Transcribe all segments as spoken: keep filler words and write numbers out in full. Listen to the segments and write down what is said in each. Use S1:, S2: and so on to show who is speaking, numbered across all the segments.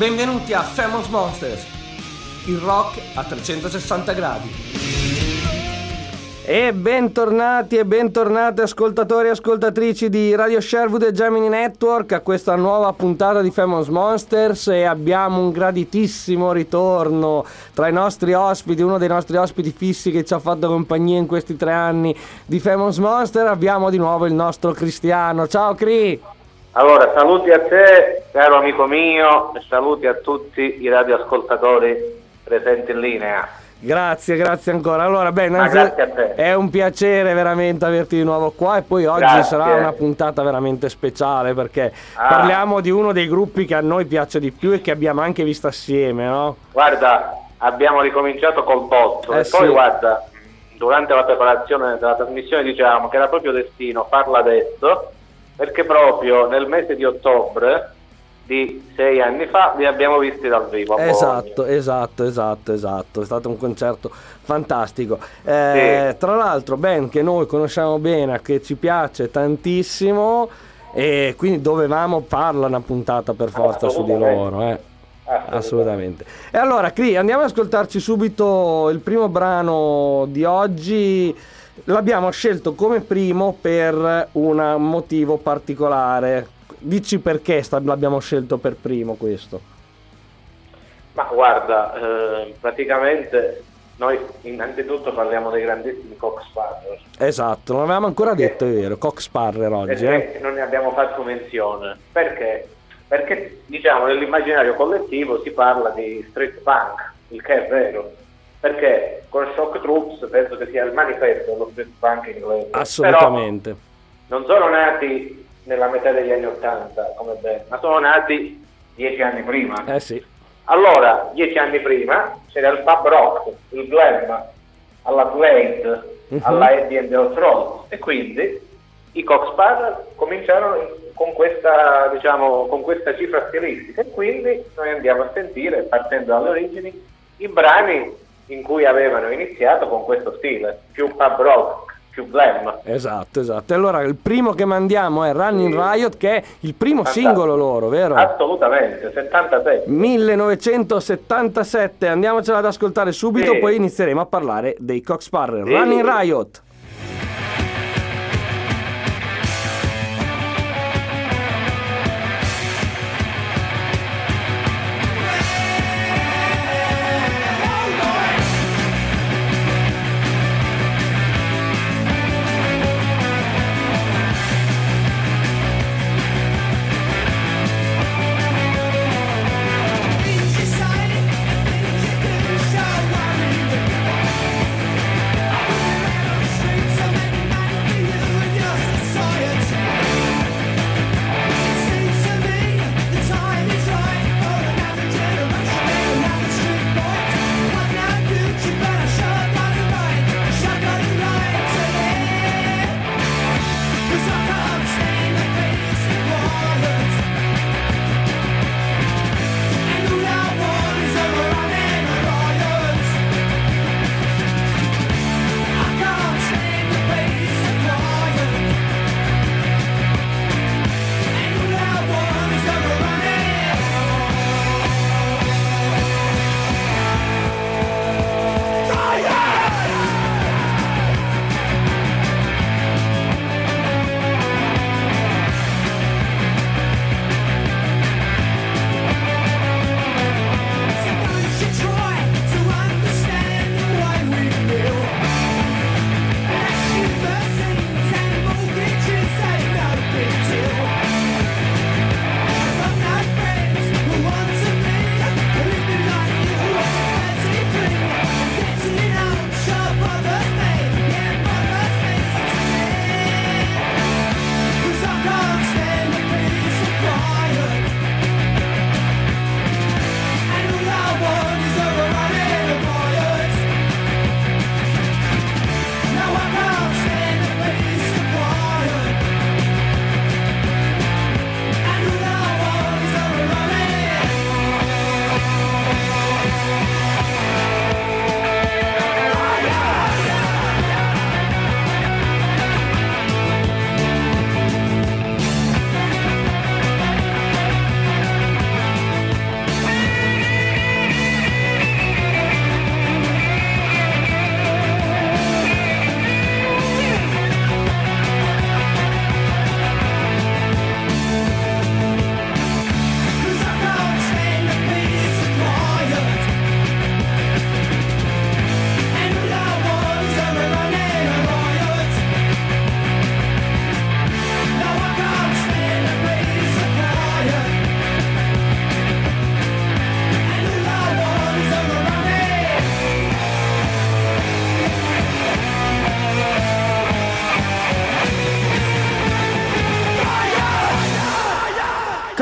S1: Benvenuti a Famous Monsters, il rock a trecentosessanta gradi. E bentornati e bentornate ascoltatori e ascoltatrici di Radio Sherwood e Gemini Network a questa nuova puntata di Famous Monsters, e abbiamo un graditissimo ritorno tra i nostri ospiti, uno dei nostri ospiti fissi che ci ha fatto compagnia in questi tre anni di Famous Monster. Abbiamo di nuovo il nostro Cristiano. Ciao Cri!
S2: Allora, saluti a te, caro amico mio, e saluti a tutti i radioascoltatori presenti in linea.
S1: Grazie, grazie ancora. Allora, beh,
S2: Ma grazie a te.
S1: È un piacere veramente averti di nuovo qua, e poi oggi
S2: Grazie.
S1: sarà una puntata veramente speciale perché
S2: ah.
S1: parliamo di uno dei gruppi che a noi piace di più e che abbiamo anche visto assieme, no?
S2: Guarda, abbiamo ricominciato col botto,
S1: eh
S2: e poi
S1: sì.
S2: guarda, durante la preparazione della trasmissione dicevamo che era proprio destino farla adesso, perché proprio nel mese di ottobre di sei anni fa li abbiamo visti dal vivo a
S1: Esatto,
S2: Bologna.
S1: esatto, esatto, esatto. È stato un concerto fantastico. Eh,
S2: Sì.
S1: Tra l'altro, band che noi conosciamo bene, che ci piace tantissimo, e quindi dovevamo farla una puntata per forza su di loro, eh.
S2: Assolutamente.
S1: Assolutamente. E allora, Cri, andiamo ad ascoltarci subito il primo brano di oggi. L'abbiamo scelto come primo per un motivo particolare. Dici perché sta- l'abbiamo scelto per primo questo?
S2: Ma guarda, eh, praticamente noi innanzitutto parliamo dei grandissimi Cock Sparrer.
S1: Esatto, non avevamo ancora
S2: Perché?
S1: detto, è vero, Cock Sparrer oggi, eh?
S2: Perché non ne abbiamo fatto menzione? Perché? Perché diciamo nell'immaginario collettivo si parla di street punk, il che è vero. Perché con Shock Troops penso che sia il manifesto dello street punk inglese.
S1: Assolutamente.
S2: Però non sono nati nella metà degli anni Ottanta come band, ma sono nati dieci anni prima.
S1: Eh sì.
S2: Allora, dieci anni prima c'era il pub rock, il glam, alla Slade,
S1: uh-huh.
S2: alla Eddie and the Hot Rods, e quindi i Cock Sparrer cominciarono con questa, diciamo, con questa cifra stilistica, e quindi noi andiamo a sentire, partendo dalle origini, i brani in cui avevano iniziato con questo stile, più pub rock, più glam.
S1: Esatto, esatto. E allora il primo che mandiamo è Running
S2: Sì.
S1: Riot, che è il primo
S2: Fantastico.
S1: singolo loro, vero?
S2: Assolutamente, settantasette.
S1: millenovecentosettantasette, andiamocela ad ascoltare subito,
S2: Sì.
S1: poi inizieremo a parlare dei Cock Sparrer.
S2: Sì.
S1: Running Riot.
S3: Society, I think you do so worry. I will never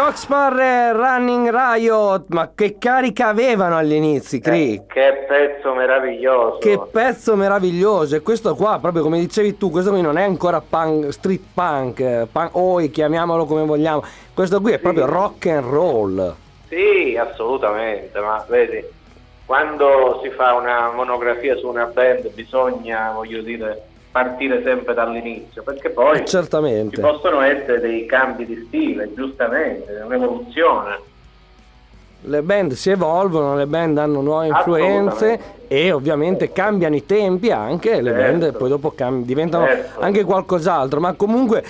S1: Coxsparrer, Running Riot, ma che carica avevano agli inizi, Cri?
S2: Eh, che pezzo meraviglioso!
S1: Che pezzo meraviglioso! E questo qua, proprio come dicevi tu, questo qui non è ancora punk, street punk, punk oi, chiamiamolo come vogliamo. Questo qui è proprio sì. rock and roll.
S2: Sì, assolutamente, ma vedi, quando si fa una monografia su una band bisogna, voglio dire, partire sempre dall'inizio, perché poi
S1: certamente
S2: ci possono essere dei cambi di stile, giustamente, un'evoluzione.
S1: Le band si evolvono, le band hanno nuove influenze e ovviamente cambiano i tempi anche, le
S2: certo.
S1: band poi dopo cam- diventano
S2: certo.
S1: anche qualcos'altro, ma comunque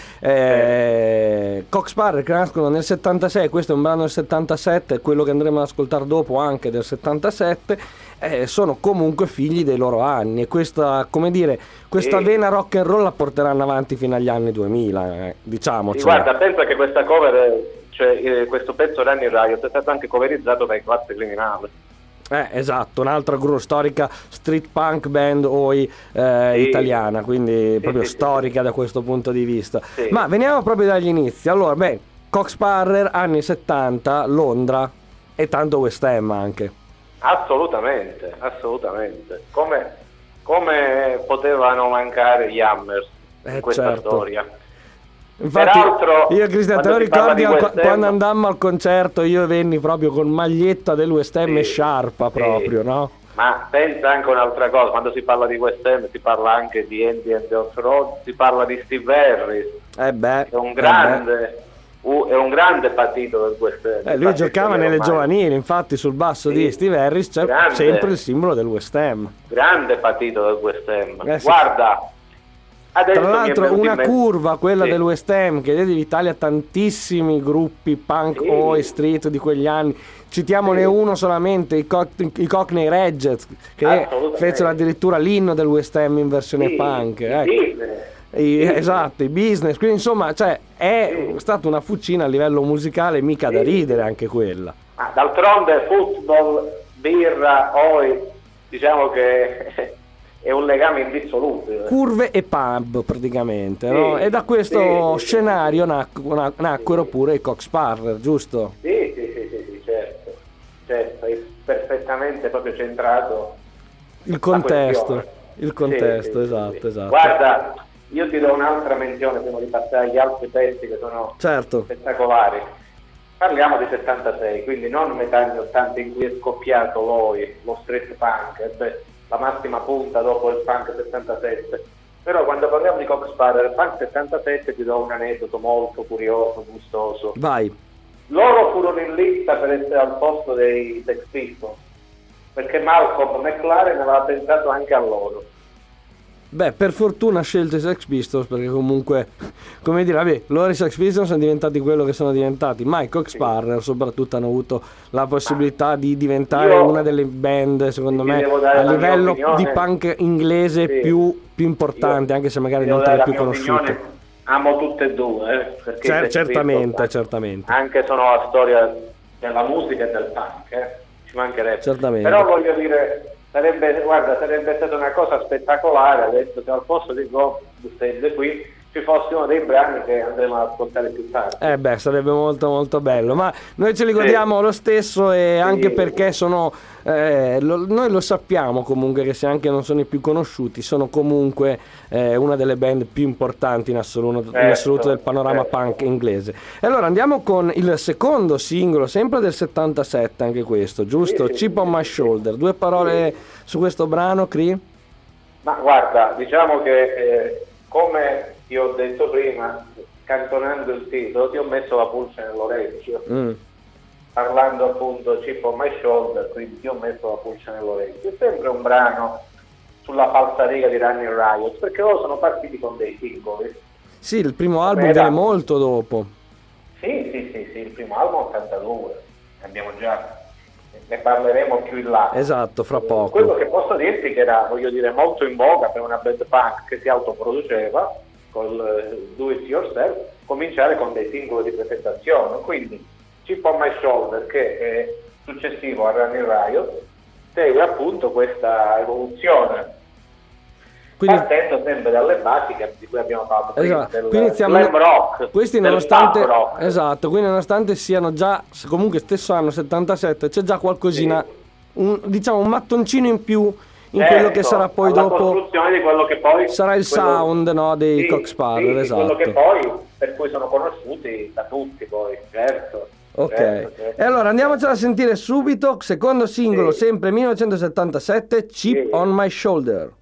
S1: eh, Coxsparrer che nascono nel settantasei, questo è un brano del settantasette, quello che andremo ad ascoltare dopo anche del settantasette, eh, sono comunque figli dei loro anni e questa, come dire, questa
S2: sì.
S1: vena rock and roll la porteranno avanti fino agli anni duemila, eh, diciamoci.
S2: Sì, guarda, pensa che questa cover, cioè eh, questo pezzo Running Riot è stato anche coverizzato dai Classe Criminale.
S1: Eh, esatto, un'altra gru- storica street punk band oi eh,
S2: sì.
S1: italiana, quindi
S2: sì,
S1: proprio
S2: sì,
S1: storica
S2: sì.
S1: da questo punto di vista.
S2: Sì.
S1: Ma veniamo proprio dagli inizi. Allora, beh, Coxsparrer, anni settanta, Londra e tanto West Ham anche.
S2: Assolutamente, assolutamente. Come, come potevano mancare gli Hammers in
S1: Eh,
S2: questa
S1: certo.
S2: storia?
S1: Infatti,
S2: Peraltro,
S1: io Cristian, te lo
S2: quando si parla
S1: ricordi
S2: di
S1: al-
S2: West Ham-
S1: quando andammo al concerto io venni proprio con maglietta del West Ham
S2: Sì,
S1: e sciarpa proprio,
S2: sì.
S1: no?
S2: Ma pensa anche un'altra cosa, quando si parla di West Ham si parla anche di Andy and the Hot Rod, si parla di Steve Harris,
S1: Eh beh,
S2: è un
S1: eh
S2: grande, uh, è un grande partito del West Ham.
S1: Eh, lui
S2: Infatti,
S1: giocava nelle
S2: ormai.
S1: giovanili, infatti sul basso
S2: Sì,
S1: di Steve Harris c'è
S2: grande.
S1: sempre il simbolo del West Ham.
S2: Grande partito del West Ham.
S1: Eh, sì.
S2: Guarda, adesso
S1: Tra
S2: mi è
S1: l'altro
S2: venuto
S1: una
S2: in mente-
S1: curva, quella
S2: Sì.
S1: del West Ham, che vede in Italia tantissimi gruppi punk
S2: Sì.
S1: oi street di quegli anni. Citiamone
S2: Sì.
S1: uno solamente, i, Co- i Cockney Rejects, che
S2: Assolutamente.
S1: fecero addirittura l'inno del West Ham in versione
S2: Sì,
S1: punk.
S2: i
S1: ecco.
S2: business.
S1: I-
S2: Sì.
S1: esatto, i business, quindi insomma, cioè, è
S2: Sì.
S1: stata una fucina a livello musicale mica
S2: Sì.
S1: da ridere anche quella.
S2: Ah, d'altronde football, birra, oi, diciamo che è un legame indissolubile.
S1: Curve e pub praticamente,
S2: Sì,
S1: no? E da questo
S2: sì, sì,
S1: scenario nac- na- nacquero pure i Coxsparrer, giusto?
S2: Sì, sì, sì, sì, sì, certo, certo, hai perfettamente proprio centrato
S1: Il
S2: la
S1: contesto,
S2: questione.
S1: il contesto,
S2: Sì, sì,
S1: esatto,
S2: sì.
S1: esatto.
S2: Guarda, io ti do un'altra menzione prima di passare agli altri pezzi che sono
S1: Certo,
S2: spettacolari. Parliamo di settantasei, quindi non metà anni ottanta in cui è scoppiato l'oi, lo street punk, eh, beh, la massima punta dopo il punk settantasette. Però quando parliamo di Coxsparrer, il punk settantasette, ti do un aneddoto molto curioso, gustoso.
S1: vai.
S2: Loro furono in lista per essere al posto dei Sex Pistols, perché Malcolm McLaren aveva pensato anche a loro.
S1: Beh, per fortuna ha scelto i Sex Pistols perché comunque, come dire, vabbè, loro i Sex Pistols sono diventati quello che sono diventati, ma i Coxsparrer soprattutto hanno avuto la possibilità di diventare
S2: Io
S1: una delle band, secondo
S2: ti
S1: me,
S2: devo dare
S1: a
S2: la mia
S1: livello
S2: opinione.
S1: di punk inglese
S2: Sì.
S1: più, più importante,
S2: Io
S1: anche se magari
S2: ti
S1: non
S2: devo
S1: tra le
S2: dare
S1: più
S2: la mia
S1: conosciute.
S2: opinione. Amo tutte e due, eh, perché
S1: Cer-
S2: i Sex
S1: certamente,
S2: Pistols
S1: certamente.
S2: anche sono la storia della musica e del punk, eh, ci mancherebbe.
S1: Certamente.
S2: Però voglio dire, sarebbe, guarda, sarebbe stata una cosa spettacolare adesso se al posto di Go Stand qui ci fosse uno dei brani che andremo ad ascoltare più tardi.
S1: Eh beh, sarebbe molto molto bello, ma noi ce li godiamo
S2: Sì.
S1: lo stesso e
S2: Sì.
S1: anche perché sono, eh, lo- noi lo sappiamo comunque che se anche non sono i più conosciuti, sono comunque eh, una delle band più importanti in assoluto, in
S2: Certo,
S1: assoluto del panorama
S2: certo.
S1: punk inglese. E allora andiamo con il secondo singolo, sempre del settantasette anche questo, giusto?
S2: Sì, sì,
S1: Chip on
S2: sì,
S1: My
S2: sì.
S1: Shoulder, due parole su questo brano, Cri?
S2: Ma guarda, diciamo che eh, come ti ho detto prima, cantonando il titolo, ti ho messo la pulce nell'orecchio.
S1: Mm.
S2: Parlando appunto Chip on My Shoulder, quindi ti ho messo la pulce nell'orecchio. È sempre un brano sulla falsariga di Running Riot, perché loro sono partiti con dei singoli.
S1: Sì, il primo album
S2: Era-
S1: viene molto dopo.
S2: Sì, sì, sì, sì, il primo album ottantadue, abbiamo già, ne parleremo più in là.
S1: Esatto, fra poco.
S2: Quello che posso dirti che era, voglio dire, molto in voga per una band punk che si autoproduceva col eh, do it yourself, cominciare con dei singoli di presentazione. Quindi Chip on My Shoulder, che è successivo a Running Riot, segue appunto questa evoluzione.
S1: Quindi,
S2: partendo sempre dalle basi che, di cui abbiamo parlato prima,
S1: esatto.
S2: del
S1: Quindi siamo,
S2: glam rock,
S1: questi
S2: del
S1: nonostante,
S2: pop rock.
S1: esatto, quindi nonostante siano già comunque stesso anno settantasette, c'è già qualcosina,
S2: Sì.
S1: un, diciamo un mattoncino in più in
S2: Certo,
S1: quello che sarà poi
S2: alla
S1: dopo,
S2: costruzione di quello che poi
S1: sarà il
S2: quello,
S1: sound, no, dei
S2: sì,
S1: Cock Sparrer,
S2: sì,
S1: esatto.
S2: quello che poi per cui sono conosciuti da tutti poi, certo.
S1: Ok,
S2: certo, certo.
S1: e allora andiamocela a sentire subito, secondo singolo,
S2: Sì.
S1: sempre millenovecentosettantasette, Chip
S2: Sì.
S1: on My Shoulder.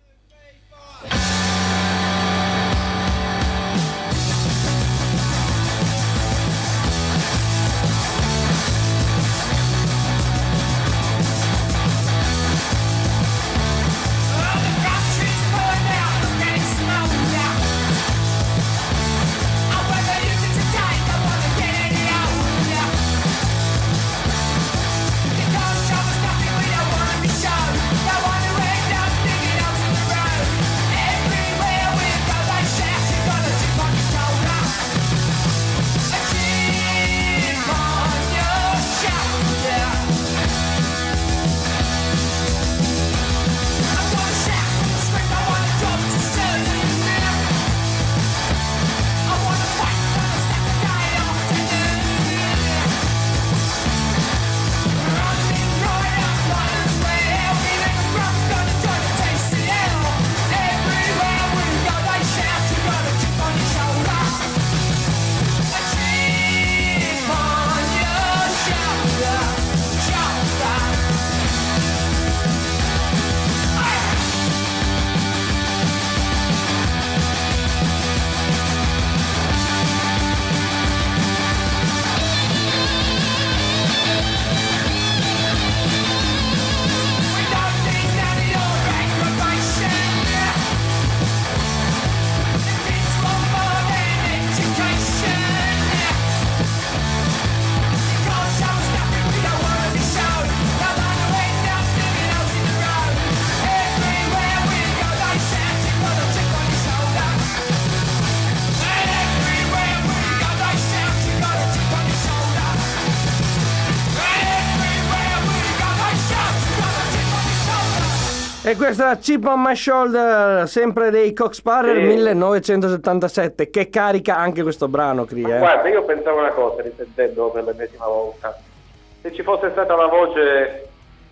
S1: E questa è la Chip on My Shoulder, sempre dei Cock Sparrer,
S2: Sì.
S1: millenovecentosettantasette. Che carica anche questo brano, Cri,
S2: Ma
S1: eh?
S2: guarda, io pensavo una cosa, risentendo per l'ennesima volta. Se ci fosse stata la voce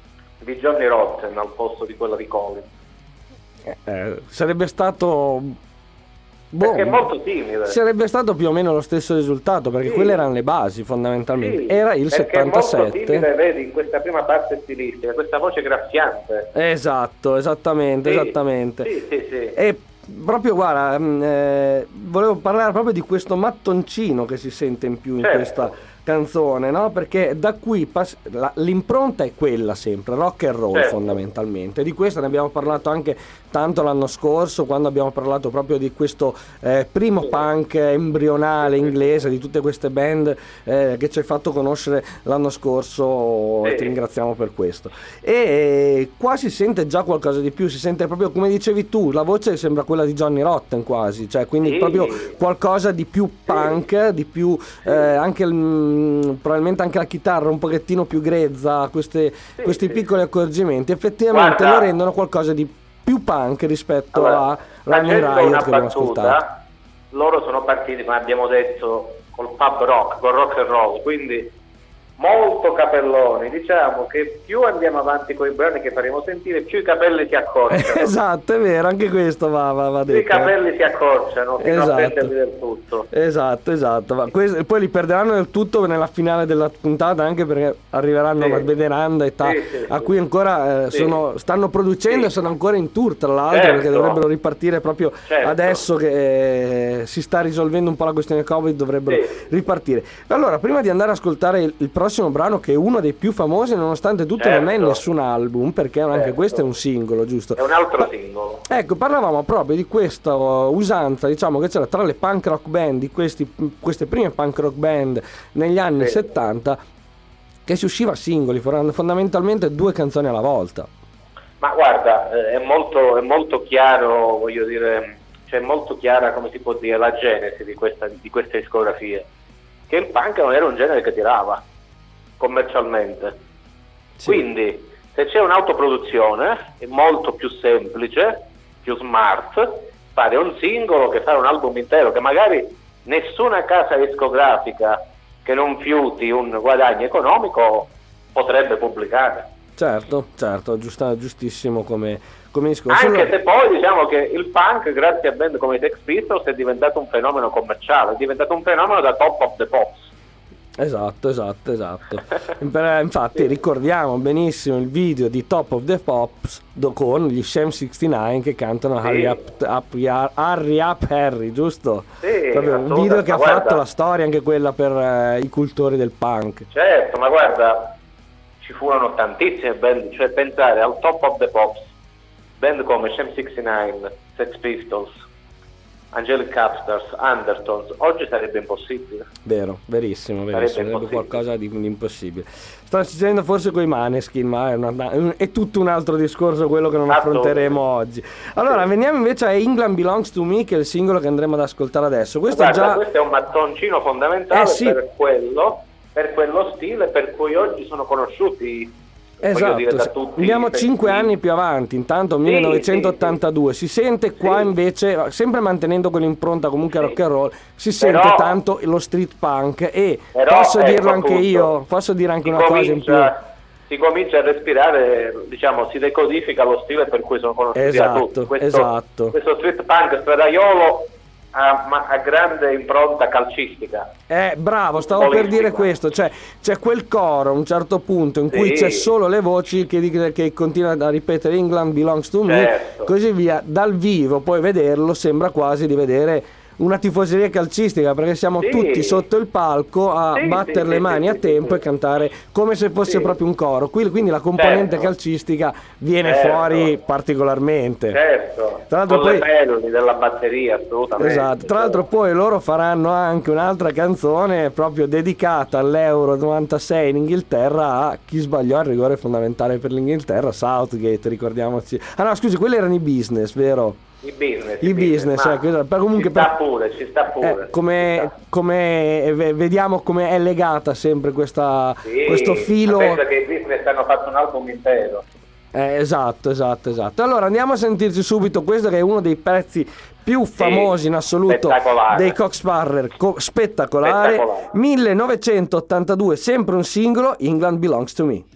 S2: di Johnny Rotten al posto di quella di Collins.
S1: Eh, sarebbe stato... Boh,
S2: Perché è molto simile.
S1: sarebbe stato più o meno lo stesso risultato, perché
S2: Sì.
S1: quelle erano le basi fondamentalmente.
S2: Sì,
S1: Era il
S2: perché è molto
S1: settantasette.
S2: simile, vedi, in questa prima parte stilistica, questa voce graffiante.
S1: Esatto, esattamente,
S2: Sì,
S1: esattamente.
S2: Sì, sì, sì.
S1: E proprio, guarda, mh, eh, volevo parlare proprio di questo mattoncino che si sente in più in
S2: Certo.
S1: questa canzone, no? Perché da qui pass- la- l'impronta è quella sempre, rock and roll
S2: Certo.
S1: fondamentalmente. Di questo ne abbiamo parlato anche tanto l'anno scorso, quando abbiamo parlato proprio di questo eh, primo
S2: Sì.
S1: punk embrionale inglese, di tutte queste band eh, che ci hai fatto conoscere l'anno scorso,
S2: Sì.
S1: e ti ringraziamo per questo. E qua si sente già qualcosa di più, si sente proprio come dicevi tu, la voce sembra quella di Johnny Rotten quasi, cioè quindi
S2: Sì.
S1: proprio qualcosa di più punk, di più eh, anche il- probabilmente anche la chitarra un pochettino più grezza, queste,
S2: Sì,
S1: questi
S2: sì.
S1: piccoli accorgimenti effettivamente
S2: Guarda,
S1: lo rendono qualcosa di più punk rispetto
S2: allora,
S1: a Running
S2: facendo
S1: Riot
S2: una
S1: che abbiamo ascoltato.
S2: battuta, loro sono partiti, come abbiamo detto, col pub rock, col rock and roll, quindi molto capelloni. Diciamo che più andiamo avanti con i brani che faremo sentire, più i capelli si accorciano.
S1: Esatto, è vero, anche questo va, va, va
S2: Più i
S1: detto. eh.
S2: capelli si accorciano fino
S1: Esatto.
S2: a perderli del tutto.
S1: Esatto, esatto. Ma questo- poi li perderanno del tutto nella finale della puntata, anche perché arriveranno
S2: Sì.
S1: Matt Bederanda e ta,
S2: Sì, sì,
S1: a
S2: sì.
S1: cui ancora eh,
S2: Sì.
S1: sono, stanno producendo
S2: Sì.
S1: e sono ancora in tour, tra l'altro,
S2: Certo.
S1: perché dovrebbero ripartire proprio
S2: Certo.
S1: adesso che eh, si sta risolvendo un po' la questione Covid, dovrebbero
S2: Sì.
S1: ripartire. Allora, prima di andare ad ascoltare il, il prossimo brano, che è uno dei più famosi, nonostante tutto non è
S2: Certo.
S1: nessun album, perché anche
S2: Certo.
S1: questo è un singolo, giusto?
S2: È un altro
S1: Ma-
S2: singolo.
S1: Ecco, parlavamo proprio di questa uh, usanza, diciamo, che c'era tra le punk rock band, di questi, queste prime punk rock band negli anni
S2: Sì.
S1: settanta, che si usciva a singoli, for- fondamentalmente due canzoni alla volta.
S2: Ma guarda, eh, è molto, è molto chiaro, voglio dire, cioè è molto chiara, come si può dire, la genesi di questa, di queste discografie, che il punk non era un genere che tirava commercialmente.
S1: Sì.
S2: Quindi se c'è un'autoproduzione è molto più semplice più smart, fare un singolo che fare un album intero, che magari nessuna casa discografica che non fiuti un guadagno economico potrebbe pubblicare.
S1: Certo, certo, giusta, giustissimo come, come discorso.
S2: Anche
S1: allora...
S2: se poi diciamo che il punk, grazie a band come i Sex Pistols, è diventato un fenomeno commerciale, è diventato un fenomeno da Top of the Pops.
S1: Esatto, esatto, esatto. Infatti ricordiamo benissimo il video di Top of the Pops con gli Sham sessantanove che cantano sì. Hurry Up, up, Hurry Up Harry, giusto?
S2: Sì,
S1: proprio un video che ha
S2: guarda,
S1: fatto la storia anche quella per uh, i cultori del punk.
S2: Certo, ma guarda, ci furono tantissime band, cioè pensare al Top of the Pops, band come Sham sessantanove, Sex Pistols, Angelic Capsters, Undertones, oggi sarebbe impossibile.
S1: Vero, verissimo, verissimo, sarebbe, sarebbe qualcosa di, di impossibile. Sta succedendo forse con i Maneskin, ma è, una, è tutto un altro discorso quello che non affronteremo oggi. Allora, sì. Veniamo invece a England Belongs to Me, che è il singolo che andremo ad ascoltare adesso. Questo,
S2: guarda,
S1: già...
S2: questo è un mattoncino fondamentale
S1: eh, sì.
S2: per quello, per quello stile per cui oggi sono conosciuti.
S1: Esatto,
S2: dire, da tutti
S1: andiamo cinque anni più avanti, intanto sì, millenovecentottantadue, sì, sì. Si sente qua sì. Invece, sempre mantenendo quell'impronta comunque sì. rock and roll, si sente
S2: però,
S1: tanto lo street punk e
S2: però,
S1: posso
S2: ecco,
S1: dirlo anche
S2: appunto,
S1: io, posso dire anche una
S2: comincia,
S1: cosa in più.
S2: Si comincia a respirare, diciamo, si decodifica lo stile per cui sono conosciuti
S1: esatto,
S2: da tutti. Questo,
S1: esatto.
S2: questo street punk stradaiolo a, ma, a grande impronta calcistica.
S1: Eh, bravo, stavo per dire questo, cioè c'è quel coro a un certo punto in cui sì. c'è solo le voci che, che continua a ripetere England belongs to me,
S2: certo.
S1: così via. Dal vivo poi vederlo sembra quasi di vedere una tifoseria calcistica, perché siamo sì. tutti sotto il palco a sì, battere sì, le mani sì, a tempo sì, e cantare come se fosse sì. proprio un coro. Quindi la componente certo. calcistica viene certo. fuori particolarmente.
S2: Certo,
S1: tra l'altro
S2: con
S1: poi,
S2: le melodi della batteria, assolutamente.
S1: Esatto, tra l'altro poi loro faranno anche un'altra canzone proprio dedicata all'Euro novantasei in Inghilterra a chi sbagliò il rigore fondamentale per l'Inghilterra, Southgate, ricordiamoci. Ah no, scusi, quelli erano i Business, vero?
S2: I business,
S1: i business,
S2: business
S1: eh, però comunque
S2: ci sta
S1: per,
S2: pure, ci sta pure.
S1: Eh, come,
S2: sta.
S1: come vediamo come è legata sempre questa,
S2: sì,
S1: questo filo.
S2: Penso che i business hanno fatto un album intero.
S1: Eh, esatto, esatto, esatto. Allora andiamo a sentirci subito questo che è uno dei pezzi più famosi sì, in assoluto dei Coxsparrer, co- spettacolare. spettacolare. millenovecentottantadue, sempre un singolo, England Belongs to Me.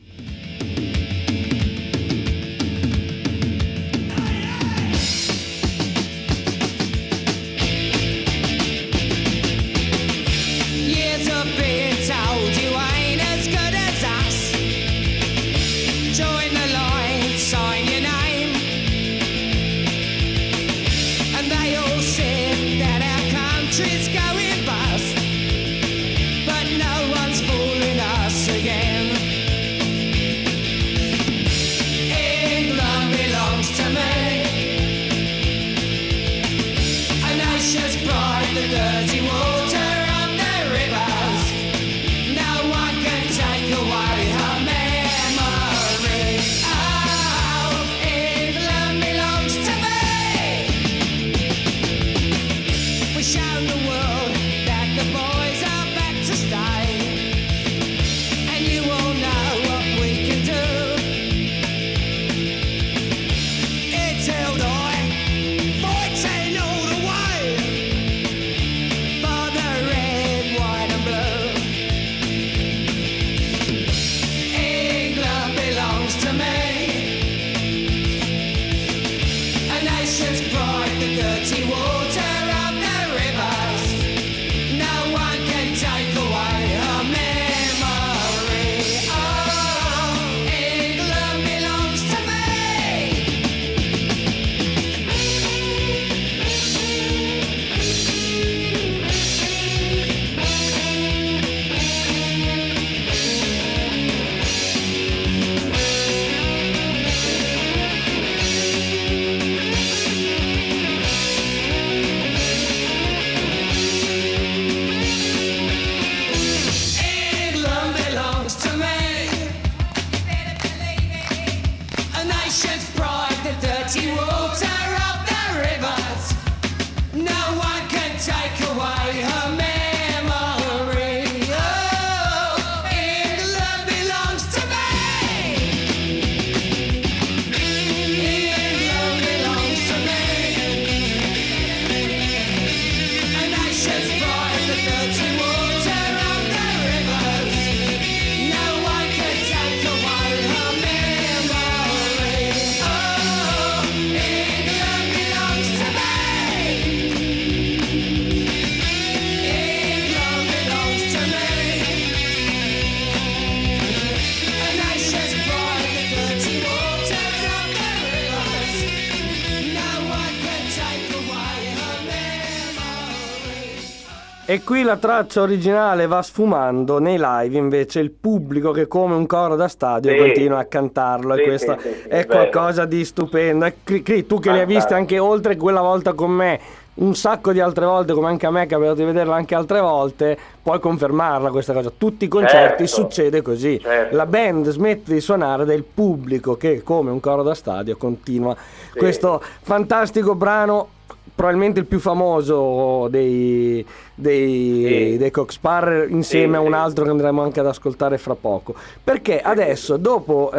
S1: E qui la traccia originale va sfumando, nei live invece il pubblico che come un coro da stadio
S2: sì.
S1: continua a cantarlo,
S2: sì,
S1: e questo
S2: sì, sì, sì,
S1: è qualcosa di stupendo. E Cri, Cri, tu che li hai viste anche oltre quella volta con me, un sacco di altre volte, come anche a me è capitato di vederla anche altre volte, puoi confermarla questa cosa. Tutti i concerti
S2: certo.
S1: succede così,
S2: certo.
S1: la band smette di suonare del pubblico che come un coro da stadio continua. Sì. Questo fantastico brano, probabilmente il più famoso dei, dei, sì. dei Cock Sparrer, insieme sì, a un altro sì. che andremo anche ad ascoltare fra poco, perché sì. adesso dopo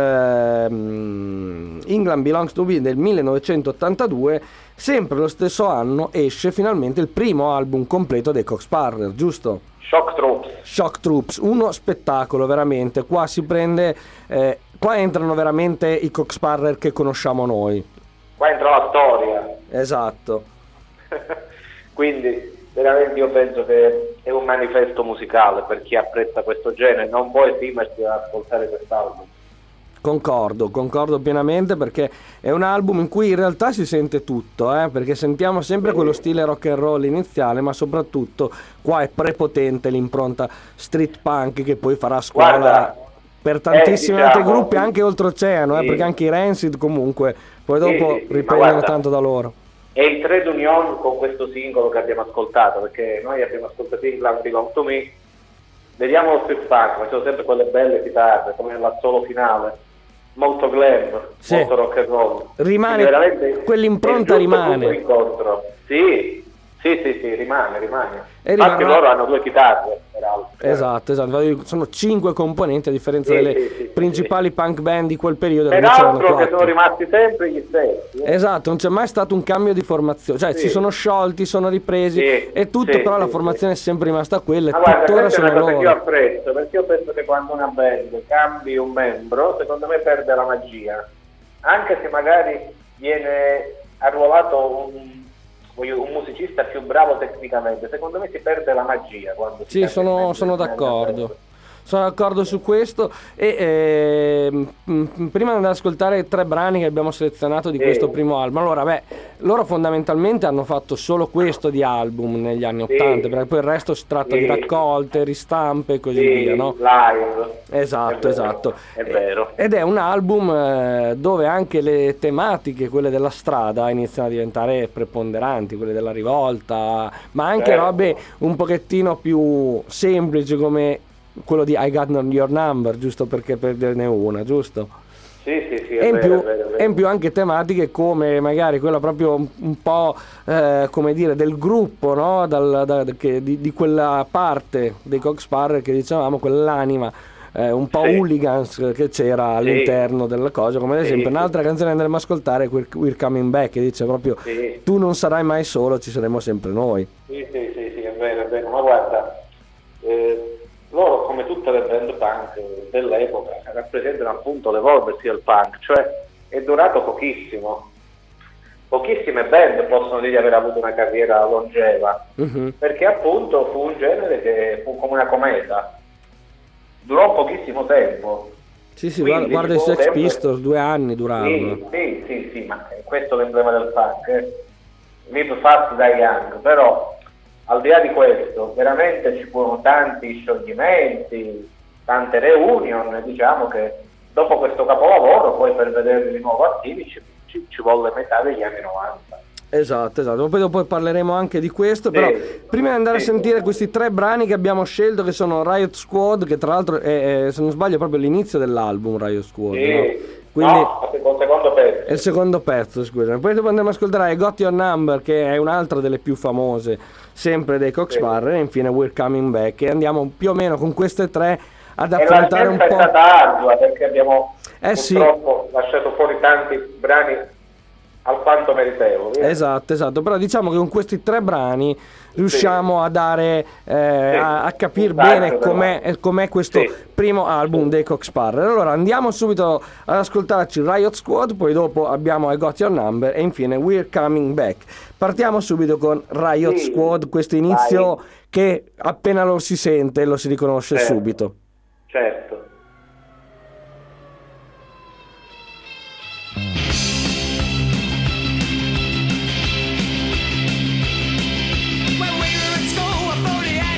S1: ehm, England Belongs to Me del millenovecentottantadue, sempre lo stesso anno esce finalmente il primo album completo dei Cock Sparrer, giusto?
S2: Shock Troops.
S1: Shock Troops, uno spettacolo veramente. Qua si prende eh, qua entrano veramente i Cock Sparrer che conosciamo noi,
S2: qua entra la storia.
S1: Esatto.
S2: Quindi veramente io penso che è un manifesto musicale per chi apprezza questo genere, non può esimersi ad ascoltare quest'album.
S1: Concordo, concordo pienamente, perché è un album in cui in realtà si sente tutto, eh? Perché sentiamo sempre sì. quello stile rock and roll iniziale, ma soprattutto qua è prepotente l'impronta street punk che poi farà scuola Guarda, per tantissimi eh, diciamo, altri gruppi anche oltreoceano, sì. eh? Perché anche i Rancid comunque poi dopo sì, sì, riprendono tanto da loro.
S2: E il trade union con questo singolo che abbiamo ascoltato, perché noi abbiamo ascoltato England Belongs to Me, vediamo lo street punk, ma sono sempre quelle belle chitarre come nell'assolo finale, molto glam, sì. molto rock and roll,
S1: rimane, quell'impronta rimane
S2: incontro. Sì, sì, sì, sì, rimane, rimane.
S1: E
S2: Infatti
S1: rimarrà...
S2: loro hanno due chitarre, peraltro.
S1: Esatto, esatto, sono cinque componenti a differenza sì, delle sì, sì, principali sì. punk band di quel periodo.
S2: Peraltro che sono rimasti sempre gli stessi. Eh.
S1: Esatto, non c'è mai stato un cambio di formazione, cioè sì. si sono sciolti, sono ripresi sì, e tutto, sì, però sì, la formazione sì. è sempre rimasta quella.
S2: Ma guarda, tuttora sono è una cosa loro. Che io apprezzo, perché io penso che quando una band cambi un membro, secondo me perde la magia, anche se magari viene arruolato un un musicista più bravo tecnicamente, secondo me si perde la magia quando si
S1: sì sono, sono d'accordo sono d'accordo su questo. E eh, prima di andare ad ascoltare tre brani che abbiamo selezionato di sì. questo primo album, allora beh, loro fondamentalmente hanno fatto solo questo di album negli anni sì. ottanta, perché poi il resto si tratta sì. di raccolte, ristampe e così sì. via, no?
S2: Live.
S1: Esatto,
S2: è
S1: esatto.
S2: È vero.
S1: Ed è un album eh, dove anche le tematiche, quelle della strada, iniziano a diventare preponderanti, quelle della rivolta, ma anche certo. robe un pochettino più semplici come quello di I Got Your Number, giusto perché perderne una, giusto?
S2: Sì, sì, sì,
S1: e, in
S2: vero,
S1: più,
S2: è vero, è vero.
S1: e in più anche tematiche come magari quella proprio un, un po' eh, come dire del gruppo, no? Dal, da, che, di, di quella parte dei Cock Sparrer che dicevamo, quell'anima eh, un po' sì. hooligans che c'era all'interno sì. della cosa, come ad esempio sì, un'altra sì. canzone che andremo a ascoltare è We're Coming Back, che dice proprio sì. tu non sarai mai solo, ci saremo sempre noi.
S2: Sì, sì, sì, sì, è vero, è vero, ma guarda, eh, loro come tutte le band punk dell'epoca rappresentano appunto l'evolversi del punk, cioè è durato pochissimo, pochissime band possono dire di aver avuto una carriera longeva, uh-huh. perché appunto fu un genere che fu come una cometa, durò pochissimo tempo.
S1: Sì, sì, guarda, guarda i Sex sempre... Pistols, due anni durarono.
S2: Sì, sì, sì, sì, ma questo è l'emblema del punk, eh. Live Fast Die Young, però al di là di questo, veramente ci furono tanti scioglimenti, tante reunion, diciamo che dopo questo capolavoro, poi per vederli di nuovo attivi ci, ci, ci volle metà degli anni novanta.
S1: Esatto, esatto, poi dopo parleremo anche di questo, sì. Però prima di andare sì. a sentire questi tre brani che abbiamo scelto, che sono Riot Squad, che tra l'altro è, è se non sbaglio, proprio l'inizio dell'album Riot Squad,
S2: sì.
S1: no? Quindi
S2: no, è il secondo pezzo.
S1: È il secondo pezzo, scusa. Poi dopo andremo a ascoltare I Got Your Number, che è un'altra delle più famose, sempre dei Cock Sparrer, sì. e infine We're Coming Back. E andiamo più o meno con queste tre ad affrontare un po'.
S2: E la scelta è stata ardua, perché abbiamo
S1: eh,
S2: purtroppo
S1: sì.
S2: lasciato fuori tanti brani alquanto meritevoli. Eh?
S1: Esatto, esatto. Però diciamo che con questi tre brani riusciamo sì. a dare eh, sì. a, a capire bene com'è, com'è questo sì. primo album dei Cock Sparrer. Allora andiamo subito ad ascoltarci Riot Squad, poi dopo abbiamo I Got Your Number e infine We're Coming Back. Partiamo subito con Riot sì. Squad, questo inizio Vai. che appena lo si sente lo si riconosce certo. subito.
S2: Certo.
S3: When we were at school, a forty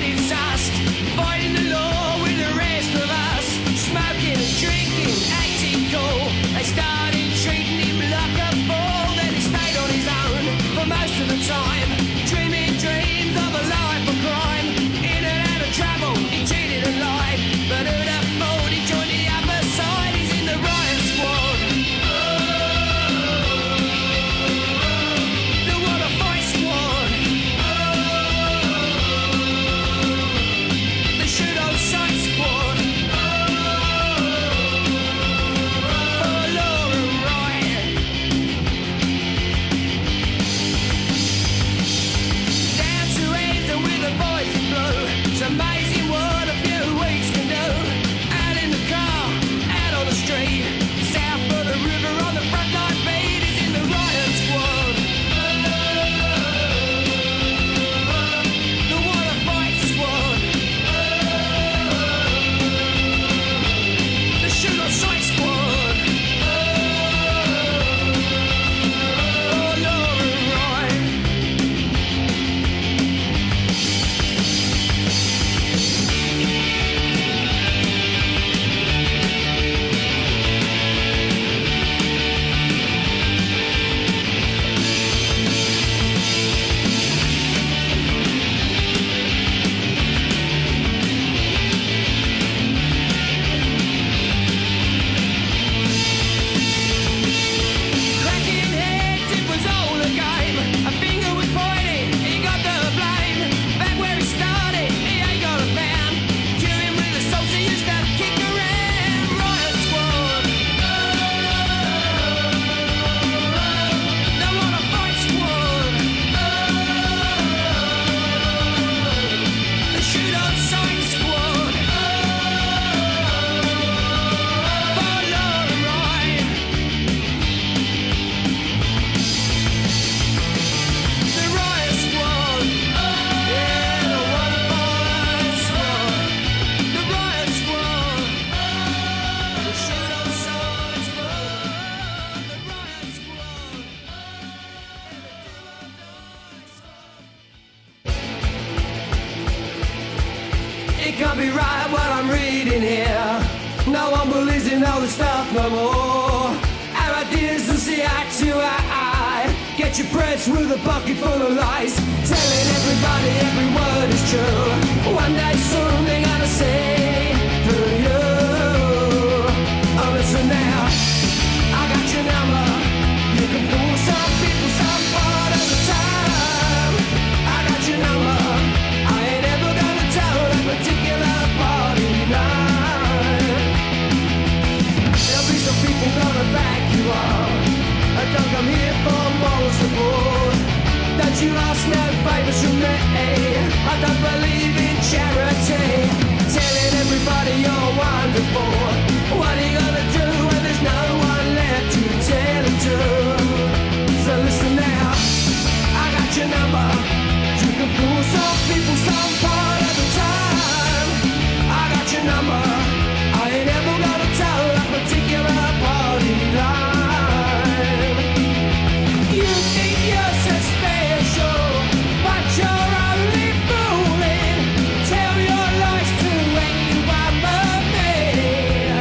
S1: It can't be right what I'm reading here. No one believes in all this stuff no more. Our ideas don't see eye to eye. Get your press with a bucket full of lies, telling everybody every word is true. One day soon they're gonna say through you. Oh, listen now, I got your number. You can fool some people some part of the time. I got your number. I ain't ever gonna tell that particular party line. There'll be some people gonna back you up. I don't come here for moral support. Don't you ask no favors from me. I don't believe in charity. Telling everybody you're wonderful. What are you gonna do when there's no one left to tell it to? So listen now, I got your number. You can fool some people some part of the time. I got your number. I ain't ever gonna tell that particular party line. You think you're so special, but you're only fooling. Tell your lies to anyone but me.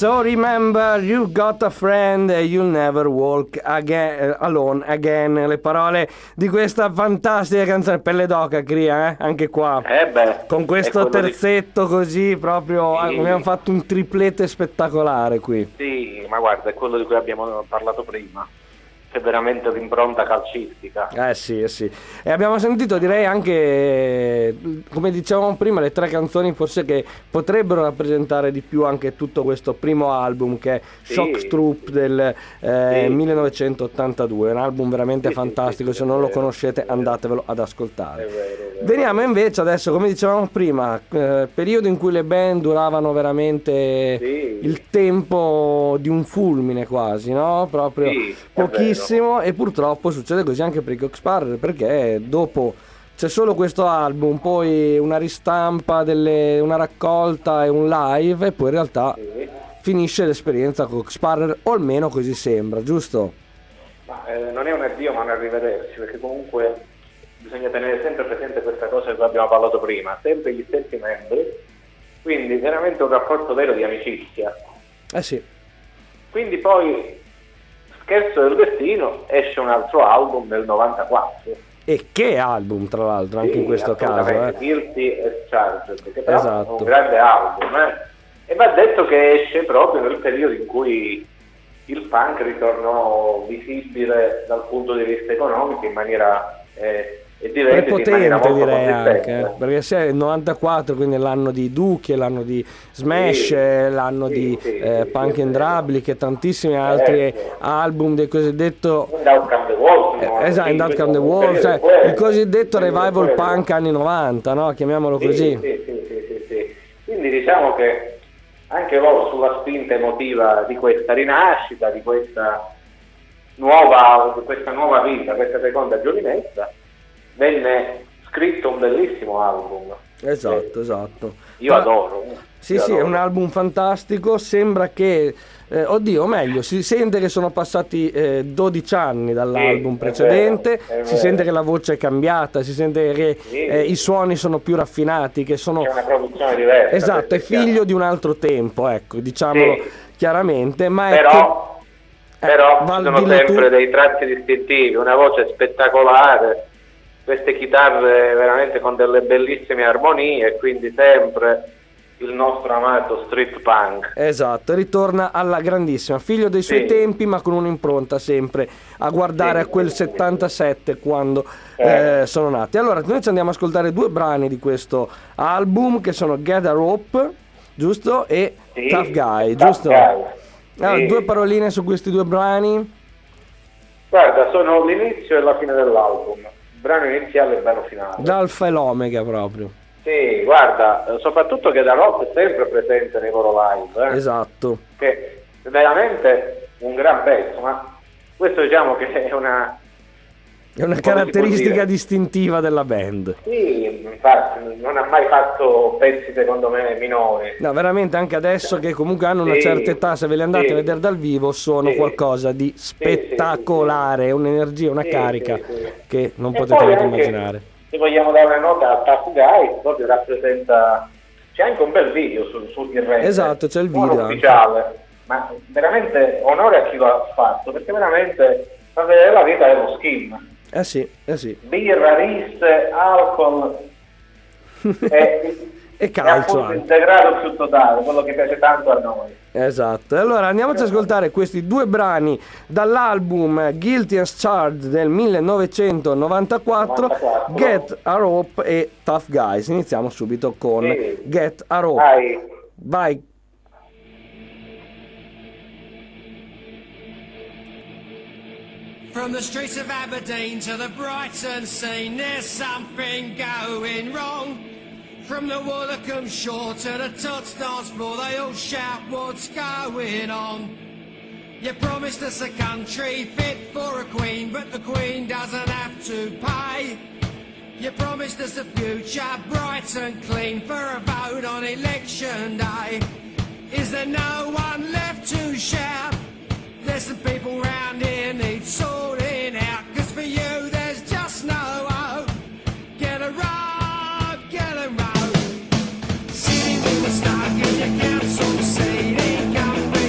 S1: So remember you got a friend and you'll never walk again, alone again. Le parole di questa fantastica canzone, pelle d'oca, Cria, eh? Anche qua.
S2: Eh beh,
S1: con questo terzetto
S2: di...
S1: così proprio sì. Abbiamo fatto un triplete spettacolare qui.
S2: Sì, ma guarda, è quello di cui abbiamo parlato prima. C'è veramente l'impronta calcistica.
S1: Eh sì, eh sì. E abbiamo sentito, direi anche, come dicevamo prima, le tre canzoni forse che potrebbero rappresentare di più anche tutto questo primo album, che è sì. Shock Troop del eh, sì. millenovecentottantadue. Un album veramente sì, fantastico, sì, sì, se non lo conoscete andatevelo ad ascoltare. È vero, è vero. Veniamo invece adesso, come dicevamo prima, eh, periodo in cui le band duravano veramente sì. il tempo di un fulmine quasi, no? Proprio sì, pochissimo. E purtroppo succede così anche per i Coxsparrer, perché dopo c'è solo questo album, poi una ristampa, delle, una raccolta e un live, e poi in realtà sì. finisce l'esperienza Coxsparrer, o almeno così sembra, giusto?
S2: Ma, eh, non è un addio ma un arrivederci, perché comunque bisogna tenere sempre presente questa cosa di cui abbiamo parlato prima, sempre gli stessi membri, quindi veramente un rapporto vero di amicizia.
S1: Eh sì.
S2: Quindi poi, scherzo del destino, esce un altro album nel novantaquattro.
S1: E che album, tra l'altro, anche sì, in questo caso. Eh.
S2: Guilty as Charged, che però
S1: esatto.
S2: è un grande album. Eh. E va detto che esce proprio nel periodo in cui il punk ritornò visibile dal punto di vista economico in maniera eh,
S1: prepotente, direi anche, perché se è il novantaquattro, quindi l'anno di Duki, l'anno di Smash, sì, l'anno sì, di sì, eh, sì, Punk sì, and Drably, che tantissimi altri eh, album del cosiddetto
S2: eh,
S1: esatto, in Dark Come the Wolf, cioè, il cosiddetto revival punk anni novanta, no? Chiamiamolo
S2: sì,
S1: così.
S2: Sì, sì, sì, sì, sì. Quindi diciamo che anche loro, sulla spinta emotiva di questa rinascita, di questa nuova, di questa nuova vita, questa seconda giovinezza, venne scritto un bellissimo album.
S1: Esatto, esatto.
S2: Io Tra... adoro.
S1: Sì,
S2: io
S1: sì,
S2: adoro.
S1: È un album fantastico. Sembra che, eh, oddio, meglio, si sente che sono passati eh, dodici anni dall'album sì, precedente,
S2: è vero, è
S1: si
S2: vero.
S1: sente che la voce è cambiata, si sente che sì. eh, i suoni sono più raffinati, che sono...
S2: C'è una produzione diversa.
S1: Esatto, è figlio di un altro tempo, ecco, diciamolo sì. chiaramente, ma
S2: però...
S1: ecco...
S2: Però eh, ci sono sempre tu. dei tratti distintivi, una voce spettacolare, queste chitarre veramente con delle bellissime armonie, quindi sempre il nostro amato street punk.
S1: Esatto, ritorna alla grandissima, figlio dei suoi sì. tempi, ma con un'impronta sempre a guardare sì, a quel
S2: sì,
S1: settantasette
S2: sì.
S1: quando
S2: eh.
S1: Eh, sono nati. Allora, noi ci andiamo ad ascoltare due brani di questo album, che sono Get a Rope, giusto? E
S2: sì,
S1: Tough Guy,
S2: Tough
S1: giusto?
S2: Guy.
S1: Allora,
S2: sì.
S1: due paroline su questi due brani.
S2: Guarda, sono l'inizio e la fine dell'album, brano iniziale e brano finale.
S1: L'alfa e l'omega proprio.
S2: Sì, guarda, soprattutto che da Rock è sempre presente nei loro live. Eh?
S1: Esatto.
S2: Che è veramente un gran pezzo, ma questo diciamo che è una...
S1: È una caratteristica distintiva della band.
S2: Sì, infatti, non ha mai fatto pezzi secondo me minori.
S1: No, veramente anche adesso che comunque hanno una
S2: sì,
S1: certa età, se ve li andate
S2: sì,
S1: a vedere dal vivo, sono
S2: sì,
S1: qualcosa di spettacolare,
S2: sì, sì,
S1: un'energia, una
S2: sì,
S1: carica
S2: sì, sì.
S1: che non
S2: e
S1: potete neanche
S2: anche,
S1: immaginare.
S2: Se vogliamo dare una nota a Tough Guy, proprio rappresenta... C'è anche un bel video su, su il render.
S1: Esatto, c'è il video
S2: ufficiale, anche. Ma veramente onore a chi lo ha fatto, perché veramente fa vedere la vita dello skin.
S1: Eh sì, eh sì.
S2: Birra, risse, alcol e,
S1: e calcio
S2: il degrado più totale, quello che piace tanto a noi.
S1: Esatto. E allora andiamoci ad ascoltare questi due brani dall'album Guilty as Charged del millenovecentonovantaquattro, novantaquattro. Get a Rope e Tough Guys. Iniziamo subito con sì. Get a Rope.
S2: Vai.
S1: Vai.
S3: From the streets of Aberdeen to the Brighton scene, there's something going wrong. From the Woolacombe shore to the Tots dance floor, they all shout what's going on. You promised us a country fit for a queen, but the queen doesn't have to pay. You promised us a future bright and clean for a vote on election day. Is there no one left to shout? There's some people round here need sorting out, cause for you there's just no hope. Get a rope, get a rope. Sitting in the stuck in your council seat, ain't coming.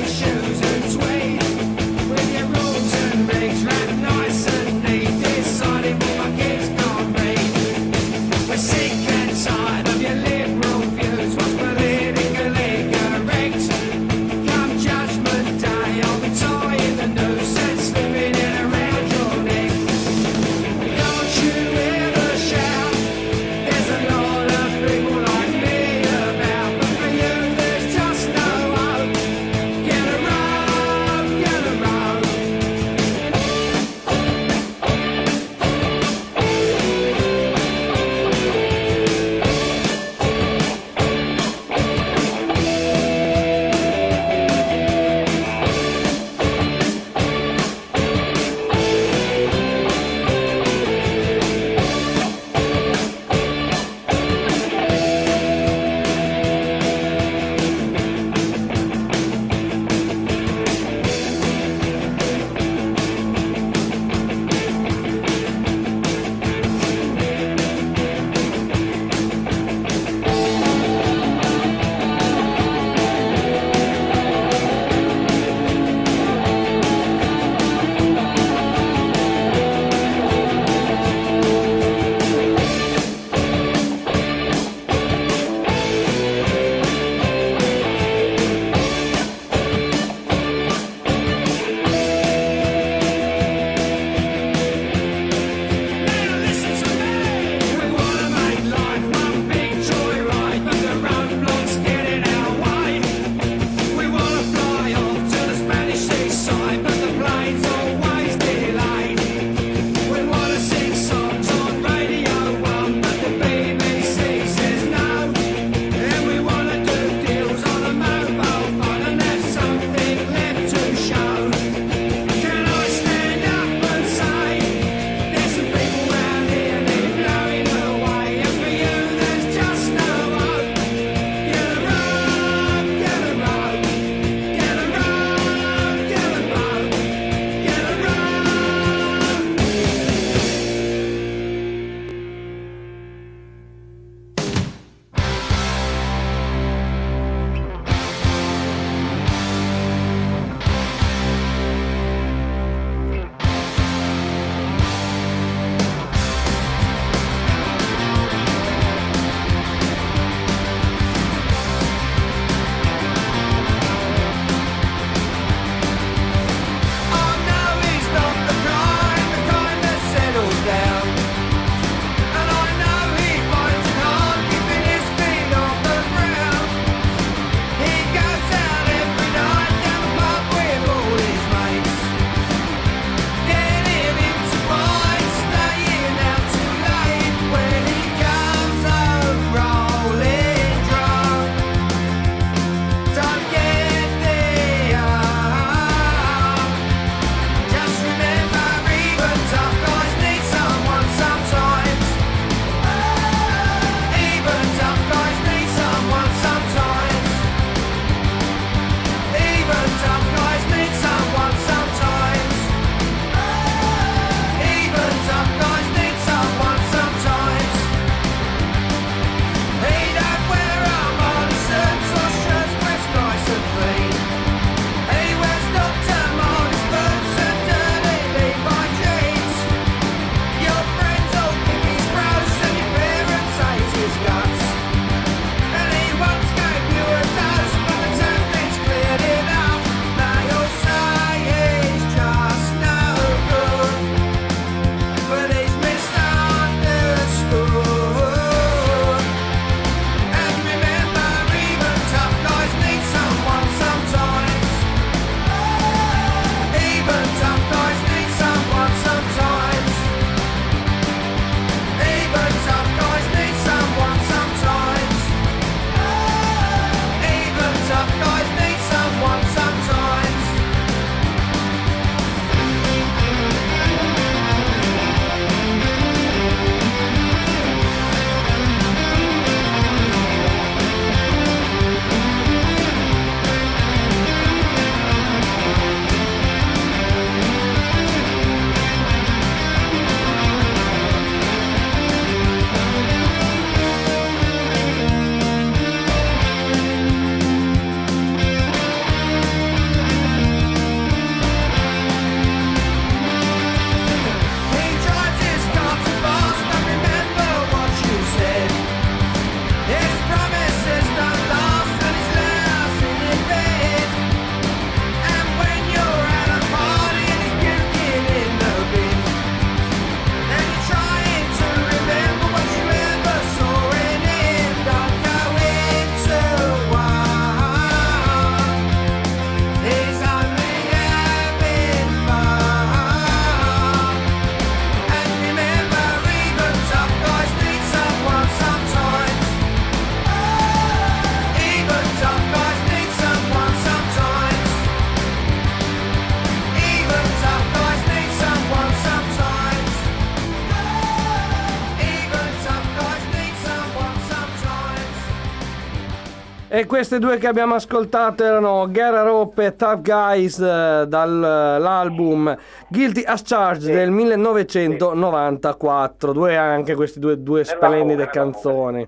S1: E queste due che abbiamo ascoltato erano Guerra Rope e Tough Guys eh, dall'album Guilty as Charged sì. del millenovecentonovantaquattro. Due anche questi due, due splendide canzoni.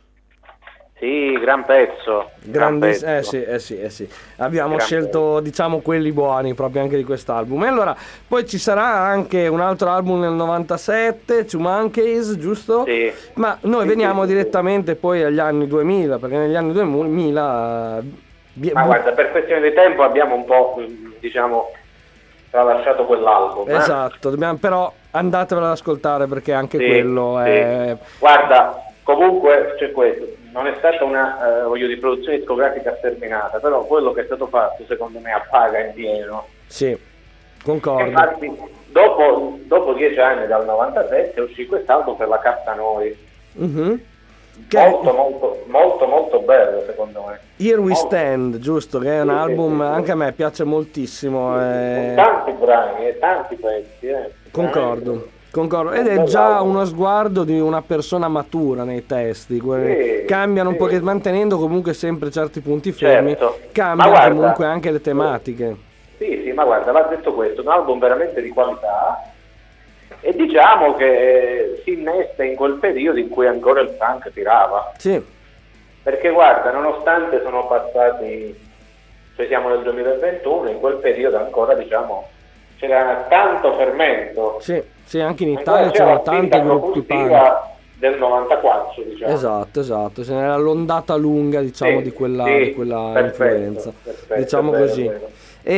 S2: Sì, gran pezzo.
S1: Gran
S2: pezzo.
S1: Eh, sì, eh sì, eh sì. Abbiamo
S2: gran
S1: scelto,
S2: pezzo.
S1: diciamo, quelli buoni proprio anche di quest'album. E allora, poi ci sarà anche un altro album nel novantasette, Two Monkeys, giusto?
S2: Sì.
S1: Ma noi
S2: sì,
S1: veniamo
S2: sì,
S1: direttamente sì. poi agli anni duemila, perché negli anni duemila...
S2: Ma guarda, per questione di tempo abbiamo un po', diciamo, tralasciato quell'album.
S1: Esatto,
S2: eh?
S1: dobbiamo, però andatevelo ad ascoltare perché anche
S2: sì,
S1: quello
S2: sì.
S1: è...
S2: Guarda... Comunque c'è questo, non è stata una eh, voglio di produzione discografica sterminata, però quello che è stato fatto secondo me appaga in pieno.
S1: Sì, concordo.
S2: Infatti dopo, dopo dieci anni dal novantasette uscì quest'album per la Captanoi.
S1: Mm-hmm.
S2: Che molto, molto, molto, molto bello secondo me.
S1: Here We
S2: molto.
S1: Stand, giusto, che è un
S2: sì,
S1: album,
S2: sì, sì,
S1: anche a me piace moltissimo.
S2: Sì,
S1: eh...
S2: Con tanti brani e tanti pezzi. Eh.
S1: Concordo. Concordo. Ed è già uno sguardo di una persona matura nei testi,
S2: sì,
S1: cambiano
S2: sì.
S1: un po', che mantenendo comunque sempre certi punti fermi,
S2: certo.
S1: cambiano
S2: guarda,
S1: comunque anche le tematiche.
S2: Sì, sì, ma guarda, va detto questo, un album veramente di qualità e diciamo che si innesta in quel periodo in cui ancora il punk tirava.
S1: Sì.
S2: Perché guarda, nonostante sono passati, cioè siamo nel duemilaventuno, in quel periodo ancora diciamo c'era tanto fermento.
S1: Sì, sì, anche in Italia c'erano tanti gruppi punk.
S2: Del novantaquattro, diciamo.
S1: Esatto, esatto, ce n'era l'ondata lunga, diciamo,
S2: sì,
S1: di quella,
S2: sì,
S1: di quella
S2: perfetto,
S1: influenza,
S2: perfetto,
S1: diciamo
S2: vero,
S1: così.
S2: vero.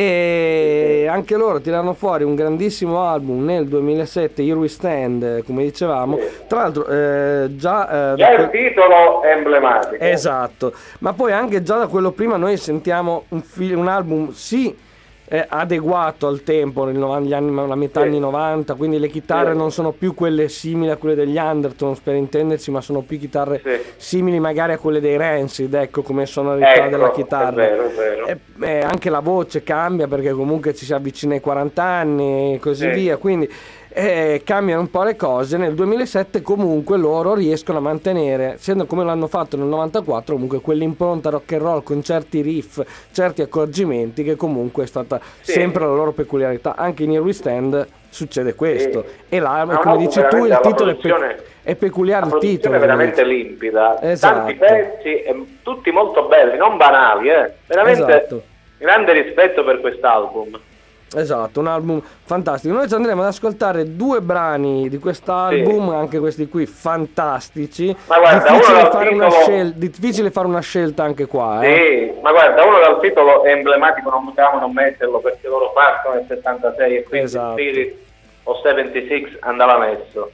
S1: E
S2: sì,
S1: anche loro tirano fuori un grandissimo album nel duemilasette, Here We Stand, come dicevamo.
S2: Sì.
S1: Tra l'altro eh, già... Eh,
S2: già il titolo è emblematico.
S1: Esatto, ma poi anche già da quello prima noi sentiamo un, fi- un album, sì, Eh, adeguato al tempo negli anni, la metà
S2: sì.
S1: anni novanta, quindi le chitarre
S2: sì.
S1: non sono più quelle simili a quelle degli Undertones, per intenderci, ma sono più chitarre
S2: sì.
S1: simili magari a quelle dei Rancid, ecco, come sonorità
S2: ecco,
S1: della chitarra.
S2: è vero, è vero.
S1: E, eh, anche la voce cambia perché comunque ci si avvicina ai quaranta anni e così
S2: sì.
S1: via, quindi eh, cambiano un po' le cose. Nel duemilasette comunque loro riescono a mantenere, essendo come l'hanno fatto nel novantaquattro, comunque quell'impronta rock and roll con certi riff, certi accorgimenti, che comunque è stata
S2: sì.
S1: sempre la loro peculiarità. Anche in Here We Stand succede questo,
S2: sì.
S1: e là,
S2: no,
S1: come
S2: no,
S1: dici tu, il titolo è,
S2: produzione...
S1: pe- è peculiare, il
S2: La
S1: titolo
S2: è veramente limpida,
S1: esatto.
S2: tanti pezzi, e tutti molto belli, non banali, eh. veramente
S1: esatto.
S2: grande rispetto per quest'album.
S1: Esatto, un album fantastico. Noi ci andremo ad ascoltare due brani di quest'album, sì. anche questi qui fantastici.
S2: Ma guarda,
S1: difficile,
S2: uno
S1: fare
S2: titolo...
S1: una scel- difficile fare una scelta anche qua.
S2: Sì,
S1: eh.
S2: ma guarda, uno dal titolo è emblematico, non potevamo non metterlo perché loro partono nel settantasei e quindi
S1: esatto.
S2: Spirit o settantasei andava messo.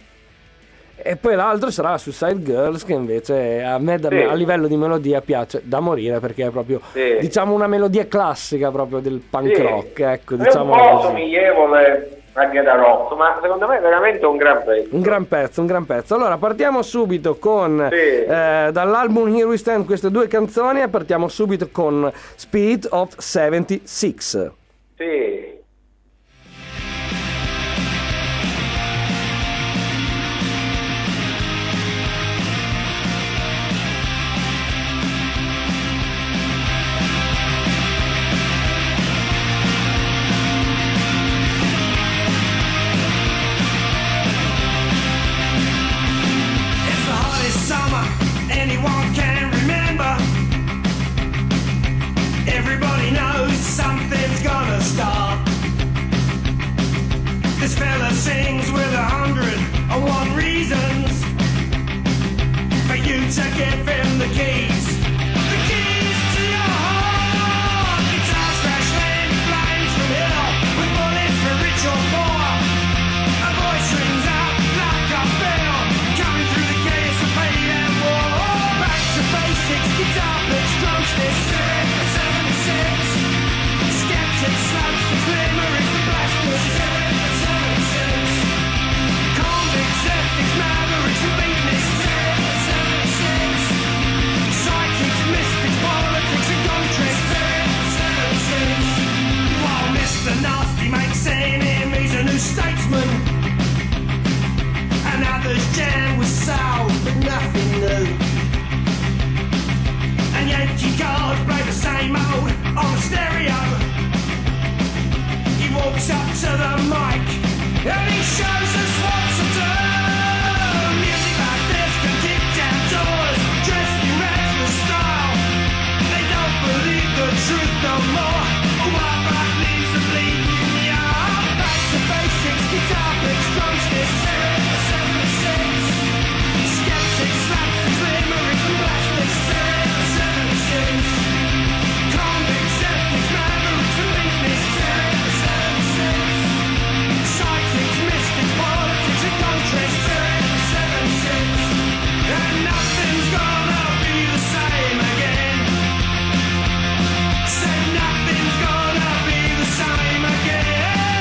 S1: E poi l'altro sarà Suicide Girls, che invece a me da,
S2: sì.
S1: a livello di melodia piace da morire, perché è proprio
S2: sì.
S1: diciamo una melodia classica proprio del punk
S2: sì.
S1: rock, ecco,
S2: è
S1: diciamo
S2: un po'
S1: così.
S2: somiglievole a Get a Rock, ma secondo me è veramente un gran pezzo.
S1: Un gran pezzo, un gran pezzo. Allora partiamo subito con
S2: sì.
S1: eh, dall'album Here We Stand queste due canzoni, e partiamo subito con Spirit of settantasei.
S2: Sì.
S3: Anyone can remember. Everybody knows something's gonna start. This fella sings with a hundred and one reasons for you to give him the keys. The keys to your heart. Guitars crash, land flames from hell with bullets for rich or poor. A voice rings out like a bell, coming through the chaos of pain and war. Back to basics, guitar picks, drumsticks, seventy-six. Skeptics, slapsticks, limericks, and blasters, seventy-six. Convicts, ethics, mavericks, and beatniks, seventy-six. Psychics, mystics, politics, and gun tricks, seventy-six. While Mister Nasty makes enemies a new statesman, and others jam with soul, but nothing new. And yeah, stereo. He walks up to the mic and he shows us what to do. Music like this can kick down doors, dressed in rags with style. They don't believe the truth no more. White right leaves are bleeding in the eye. Back to basics, guitar picks, drumsticks, seventy-six. Skeptics, slapsticks, limericks and blacksticks, seventy-six. Convicts, skeptics, mavericks and beatniks, seventy-six. Psychics, mystics, politics and contracts, seventy-six. And nothing's gonna be the same again. Say nothing's gonna be the same again.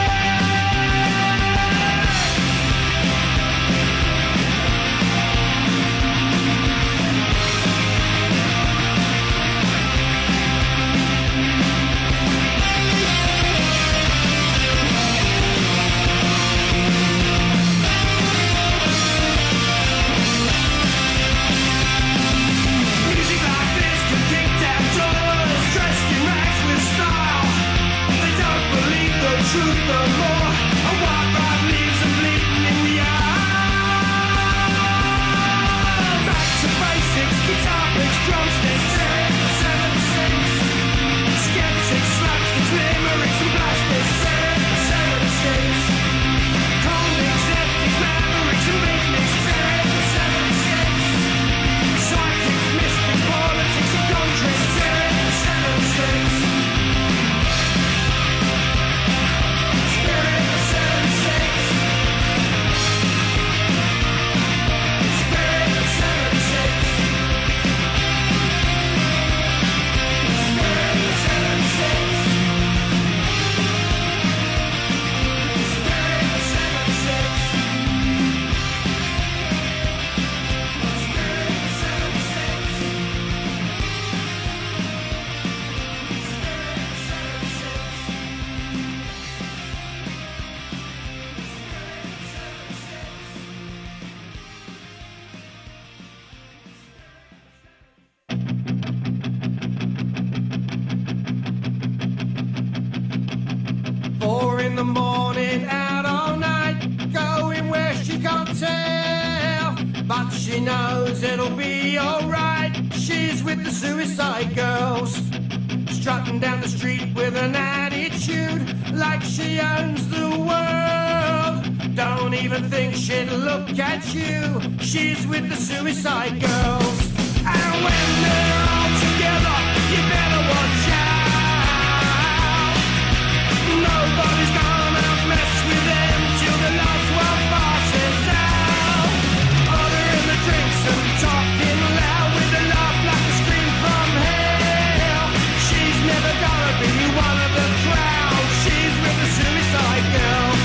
S3: Music like this can kick down doors, dressed in rags with style. They don't believe the truth no more. A white rod leaves them bleeding in the eye. Back to basics, guitar picks, drumsticks, seventy-six. Skeptics, slapsticks, limericks and blacksticks, seventy-six. Convicts, skeptics, mavericks and beatniks, seventy-six. Psychics, mystics, politics and contracts, seventy-six. Spirit of seventy-six. Spirit of seventy-six. Spirit of seventy-six. Spirit of seventy-six. Spirit of seventy-six. Four in the morning, out all night, going where she can't tell. But she knows it'll be alright. She's with the Suicide Girls, strutting down the street with an attitude like she owns the world. Don't even think she'd look at you. She's with the Suicide Girls. And when they're all together, you better watch out. Nobody's gonna mess with them till the last one passes out. Ordering the drinks and talking loud with a laugh like a scream from hell. She's never gonna be one of the crowd. She's with the Suicide Girls.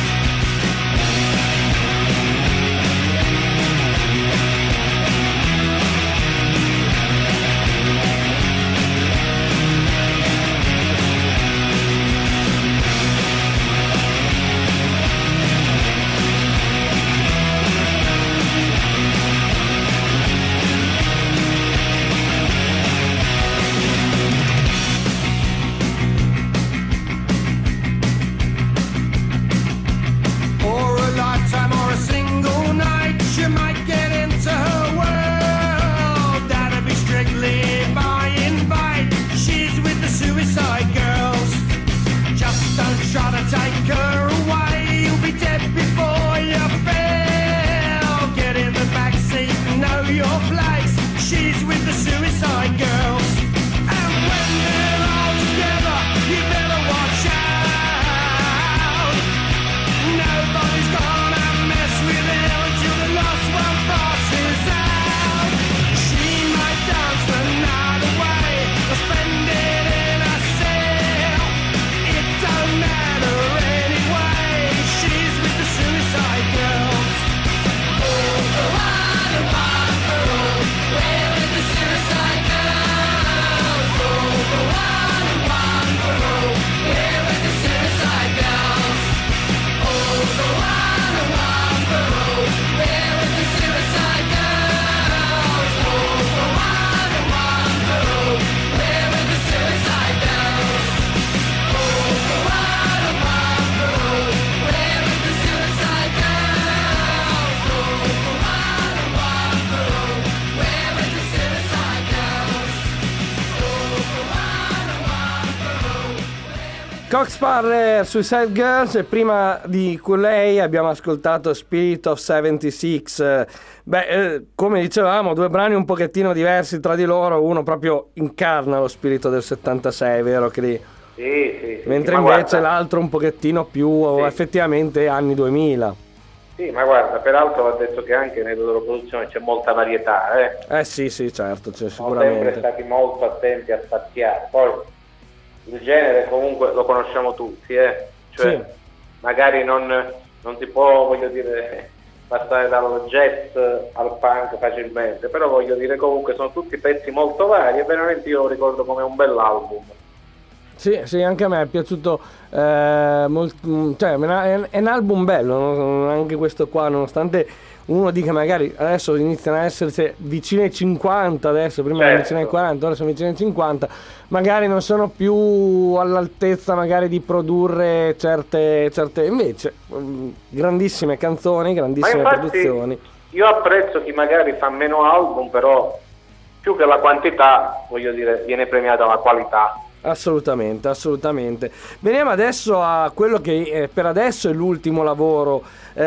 S1: Cock Sparrer, Suicide Girls, e prima di lei abbiamo ascoltato Spirit of settantasei. Beh, eh, come dicevamo, due brani un pochettino diversi tra di loro, uno proprio incarna lo spirito del settantasei, vero Cri?
S2: Sì, sì, sì.
S1: Mentre
S2: Sì,
S1: invece
S2: guarda,
S1: l'altro un pochettino più
S2: sì.
S1: effettivamente anni duemila.
S2: Sì, ma guarda, peraltro va detto che anche nelle loro produzioni c'è molta varietà, eh?
S1: Eh sì, sì, certo, c'è
S2: Sono sempre
S1: sicuramente.
S2: stati molto attenti a spaziare. Poi il genere comunque lo conosciamo tutti, eh? Cioè,
S1: Sì.
S2: magari non, non si può, voglio dire, passare dal jazz al punk facilmente, però voglio dire comunque sono tutti pezzi molto vari e veramente io lo ricordo come un bell'album.
S1: Sì, sì, anche a me è piaciuto, eh, molt- cioè, è è un album bello, no? Anche questo qua, nonostante uno dica magari adesso iniziano a esserci vicini ai cinquanta, adesso prima erano
S2: Certo.
S1: vicini ai quaranta, ora sono vicini ai cinquanta, magari non sono più all'altezza magari di produrre certe, certe invece mh, grandissime canzoni,
S2: Ma
S1: grandissime
S2: infatti
S1: produzioni.
S2: io apprezzo chi magari fa meno album, però più che la quantità, voglio dire, viene premiata la qualità.
S1: Assolutamente, assolutamente. Veniamo adesso a quello che eh, per adesso è l'ultimo lavoro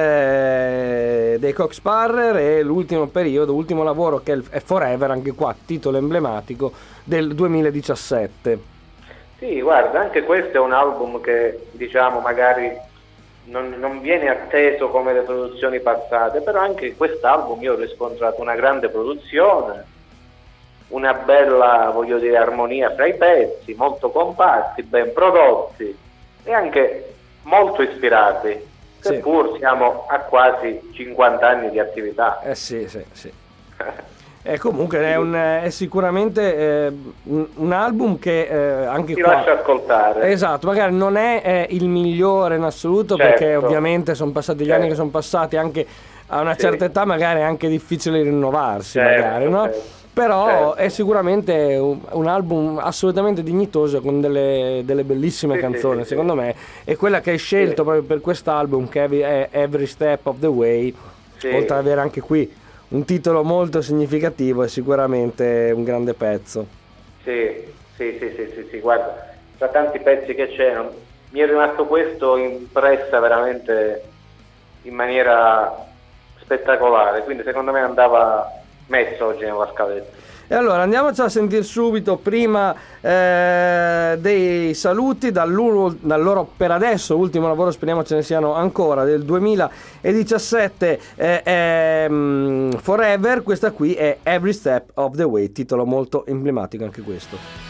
S1: eh, dei Cock Sparrer, e l'ultimo periodo, l'ultimo lavoro che è Forever, anche qua titolo emblematico del duemiladiciassette.
S2: Sì, guarda, anche questo è un album che diciamo magari non, non viene atteso come le produzioni passate, però anche in quest'album io ho riscontrato una grande produzione, una bella, voglio dire, armonia fra i pezzi, molto compatti, ben prodotti e anche molto ispirati,
S1: Sì.
S2: seppur siamo a quasi cinquanta anni di attività.
S1: Eh sì, sì, sì. E comunque è, un, è sicuramente eh, un, un album che eh, anche
S2: Si
S1: qua
S2: lascia ascoltare.
S1: esatto, magari non è eh, il migliore in assoluto,
S2: Certo.
S1: perché ovviamente sono passati gli
S2: Certo.
S1: anni che sono passati, anche a una
S2: Sì.
S1: certa età magari è anche difficile rinnovarsi,
S2: Certo,
S1: magari, no?
S2: certo.
S1: Però
S2: Certo.
S1: è sicuramente un, un album assolutamente dignitoso, con delle, delle bellissime
S2: Sì,
S1: canzoni,
S2: sì, sì,
S1: secondo
S2: sì.
S1: me, e quella che hai scelto
S2: Sì.
S1: proprio per quest'album, che è Every Step of the Way,
S2: Sì.
S1: oltre ad avere anche qui un titolo molto significativo, è sicuramente un grande pezzo.
S2: Sì, sì, sì, sì, sì, sì, guarda, tra tanti pezzi che c'erano, mi è rimasto questo impressa veramente in maniera spettacolare, quindi secondo me andava messo oggi nella scaletta.
S1: E allora andiamoci a sentire subito, prima eh, dei saluti, dal loro, dal loro per adesso ultimo lavoro, speriamo ce ne siano ancora, del duemiladiciassette, eh, ehm, Forever. Questa qui è Every Step of the Way, titolo molto emblematico anche questo.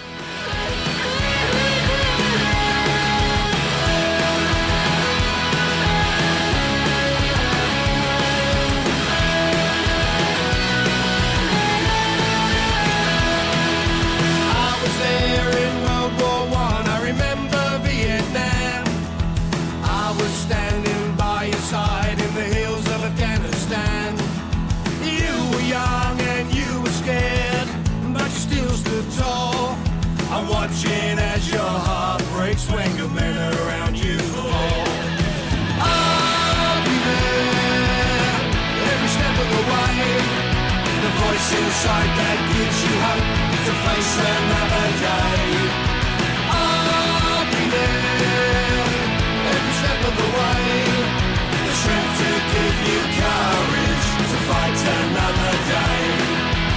S3: I was there in World War One. I remember Vietnam. I was standing by your side in the hills of Afghanistan. You were young and you were scared, but you still stood tall. I'm watching as your heart breaks when good men around you fall. I'll be there every step of the way. The voice inside that gives you hope to face another day. I'll be there every step of the way. The strength to give you courage to fight another day.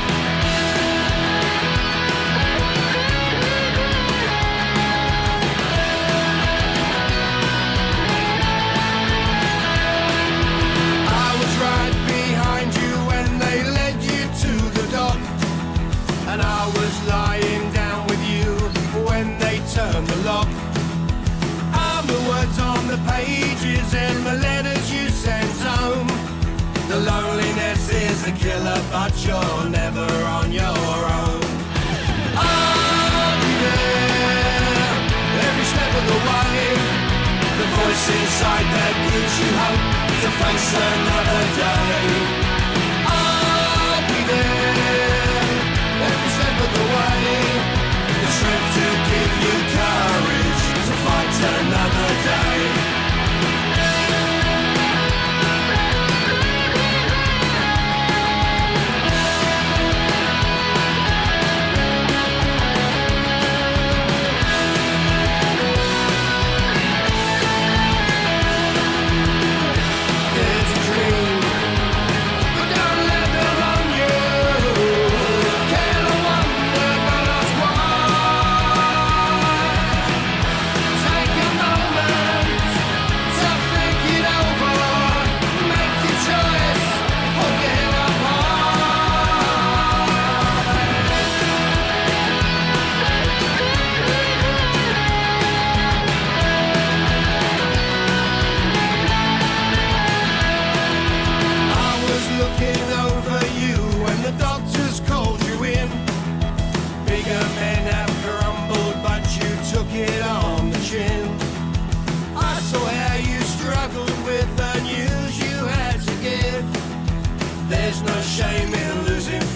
S3: I was right behind you when they led you to the dock, and I was lying down with you when they turned the lock. I'm the words on the pages and the letters you sent home. The loneliness is a killer, but you're never on your own. I'll be there every step of the way. The voice inside that gives you hope to face another day. I'll be there every step of the way. The strength to give you courage to fight another day.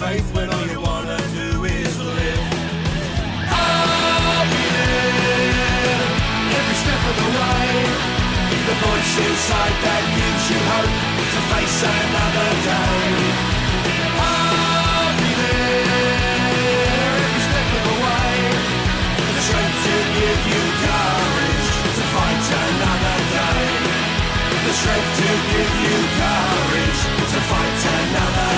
S3: faith when all you wanna do is live. I'll be there every step of the way. The voice inside that gives you hope to face another day. I'll be there every step of the way. The strength to give you courage to fight another day. The strength to give you courage to fight another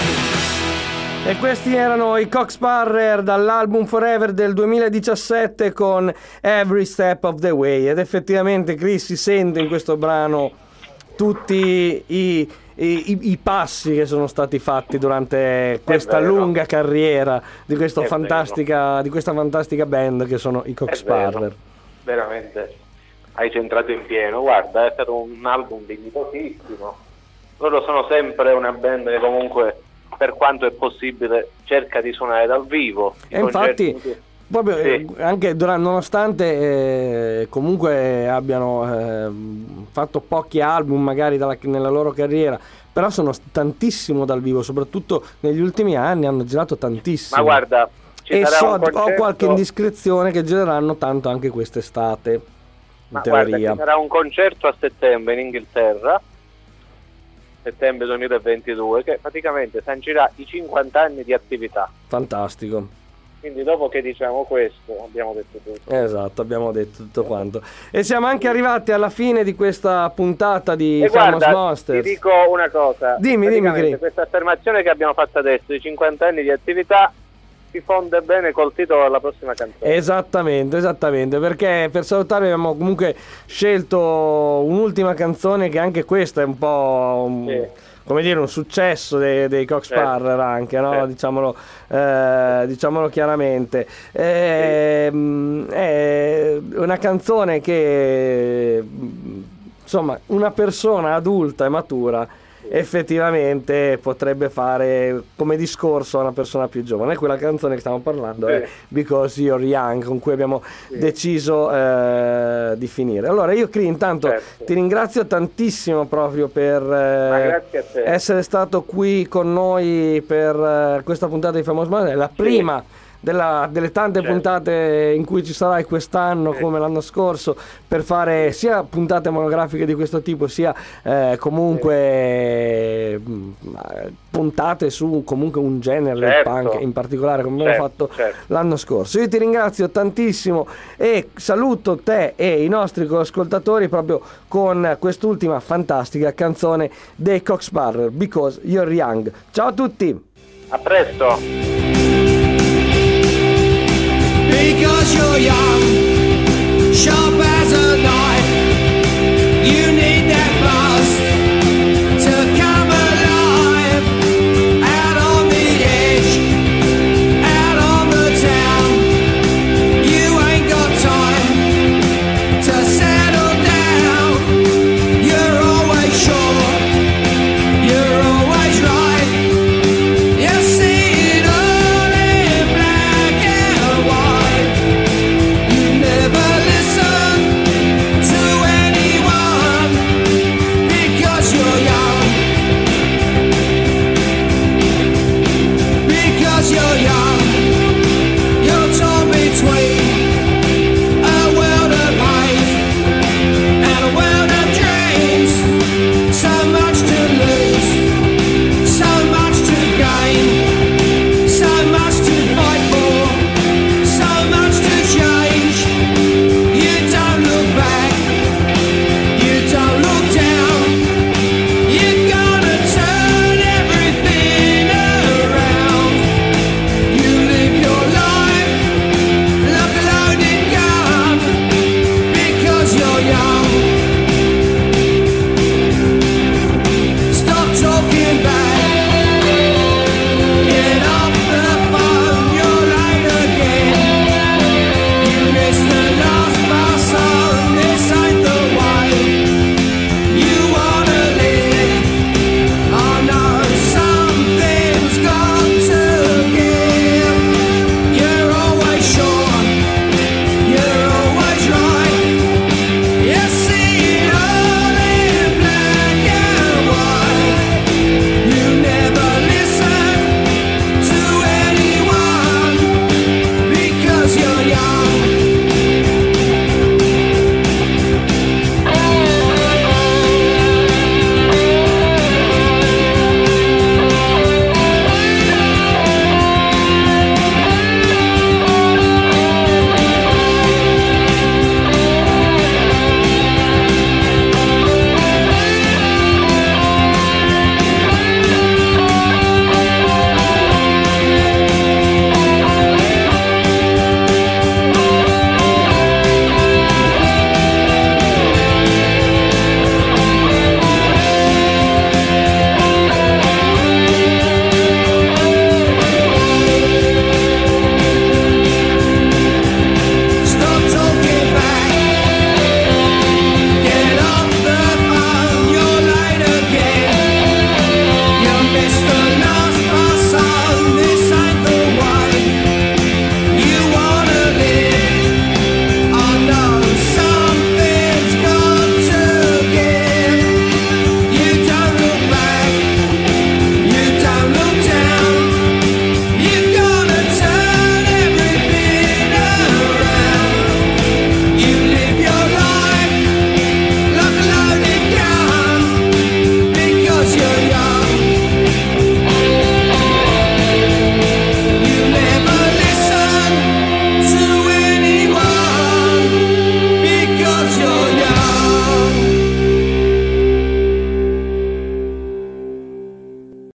S3: day.
S1: E questi erano i Coxsparrer dall'album Forever del duemiladiciassette con Every Step of the Way. Ed effettivamente, Chris, si sente in questo brano tutti i, i, i passi che sono stati fatti durante questa lunga carriera di, questo fantastica, di questa fantastica band che sono i Coxsparrer.
S2: Veramente hai centrato in pieno. Guarda, è stato un album dignitosissimo. Loro sono sempre una band che comunque, per quanto è possibile, cerca di suonare dal vivo.
S1: E infatti concerti... proprio sì. eh, anche durante, nonostante eh, comunque abbiano eh, fatto pochi album magari dalla, nella loro carriera, però sono tantissimo dal vivo, soprattutto negli ultimi anni hanno girato tantissimo.
S2: Ma guarda, ci
S1: e
S2: sarà
S1: so,
S2: un concerto...
S1: ho qualche indiscrezione che gireranno tanto anche quest'estate, in
S2: Ma
S1: teoria.
S2: Guarda, ci sarà un concerto a settembre in Inghilterra, settembre duemilaventidue, che praticamente sancirà i cinquanta anni di attività.
S1: Fantastico.
S2: Quindi dopo che diciamo questo abbiamo detto tutto.
S1: Esatto, abbiamo detto tutto quanto. E siamo anche arrivati alla fine di questa puntata di
S2: e
S1: Famous
S2: guarda,
S1: Monsters.
S2: Ti dico una cosa.
S1: Dimmi, dimmi, Chris.
S2: Questa affermazione che abbiamo fatto adesso, i cinquanta anni di attività, si fonde bene col titolo della prossima canzone.
S1: Esattamente, esattamente, perché per salutare abbiamo comunque scelto un'ultima canzone che anche questa è un po' un, sì. come dire, un successo dei, dei Coxsparrer, certo. anche, no? Certo. Diciamolo, eh, diciamolo chiaramente. È, sì. È una canzone che, insomma, una persona adulta e matura effettivamente potrebbe fare come discorso a una persona più giovane. Quella canzone che stiamo parlando sì. è Because You're Young, con cui abbiamo sì. deciso eh, di finire. Allora io, Cri, intanto certo. ti ringrazio tantissimo proprio per eh, essere stato qui con noi per eh, questa puntata di Famous Monsters. È la prima sì. Della, delle tante certo. puntate in cui ci sarai quest'anno sì. come l'anno scorso, per fare sia puntate monografiche di questo tipo, sia eh, comunque sì. puntate su comunque un genere
S2: certo.
S1: punk in particolare, come certo. abbiamo fatto
S2: certo.
S1: l'anno scorso. Io ti ringrazio tantissimo e saluto te e i nostri ascoltatori proprio con quest'ultima fantastica canzone dei Coxsparrer, Because You're Young. Ciao a tutti,
S2: a presto.
S3: Because you're young, sharp as a knife, you need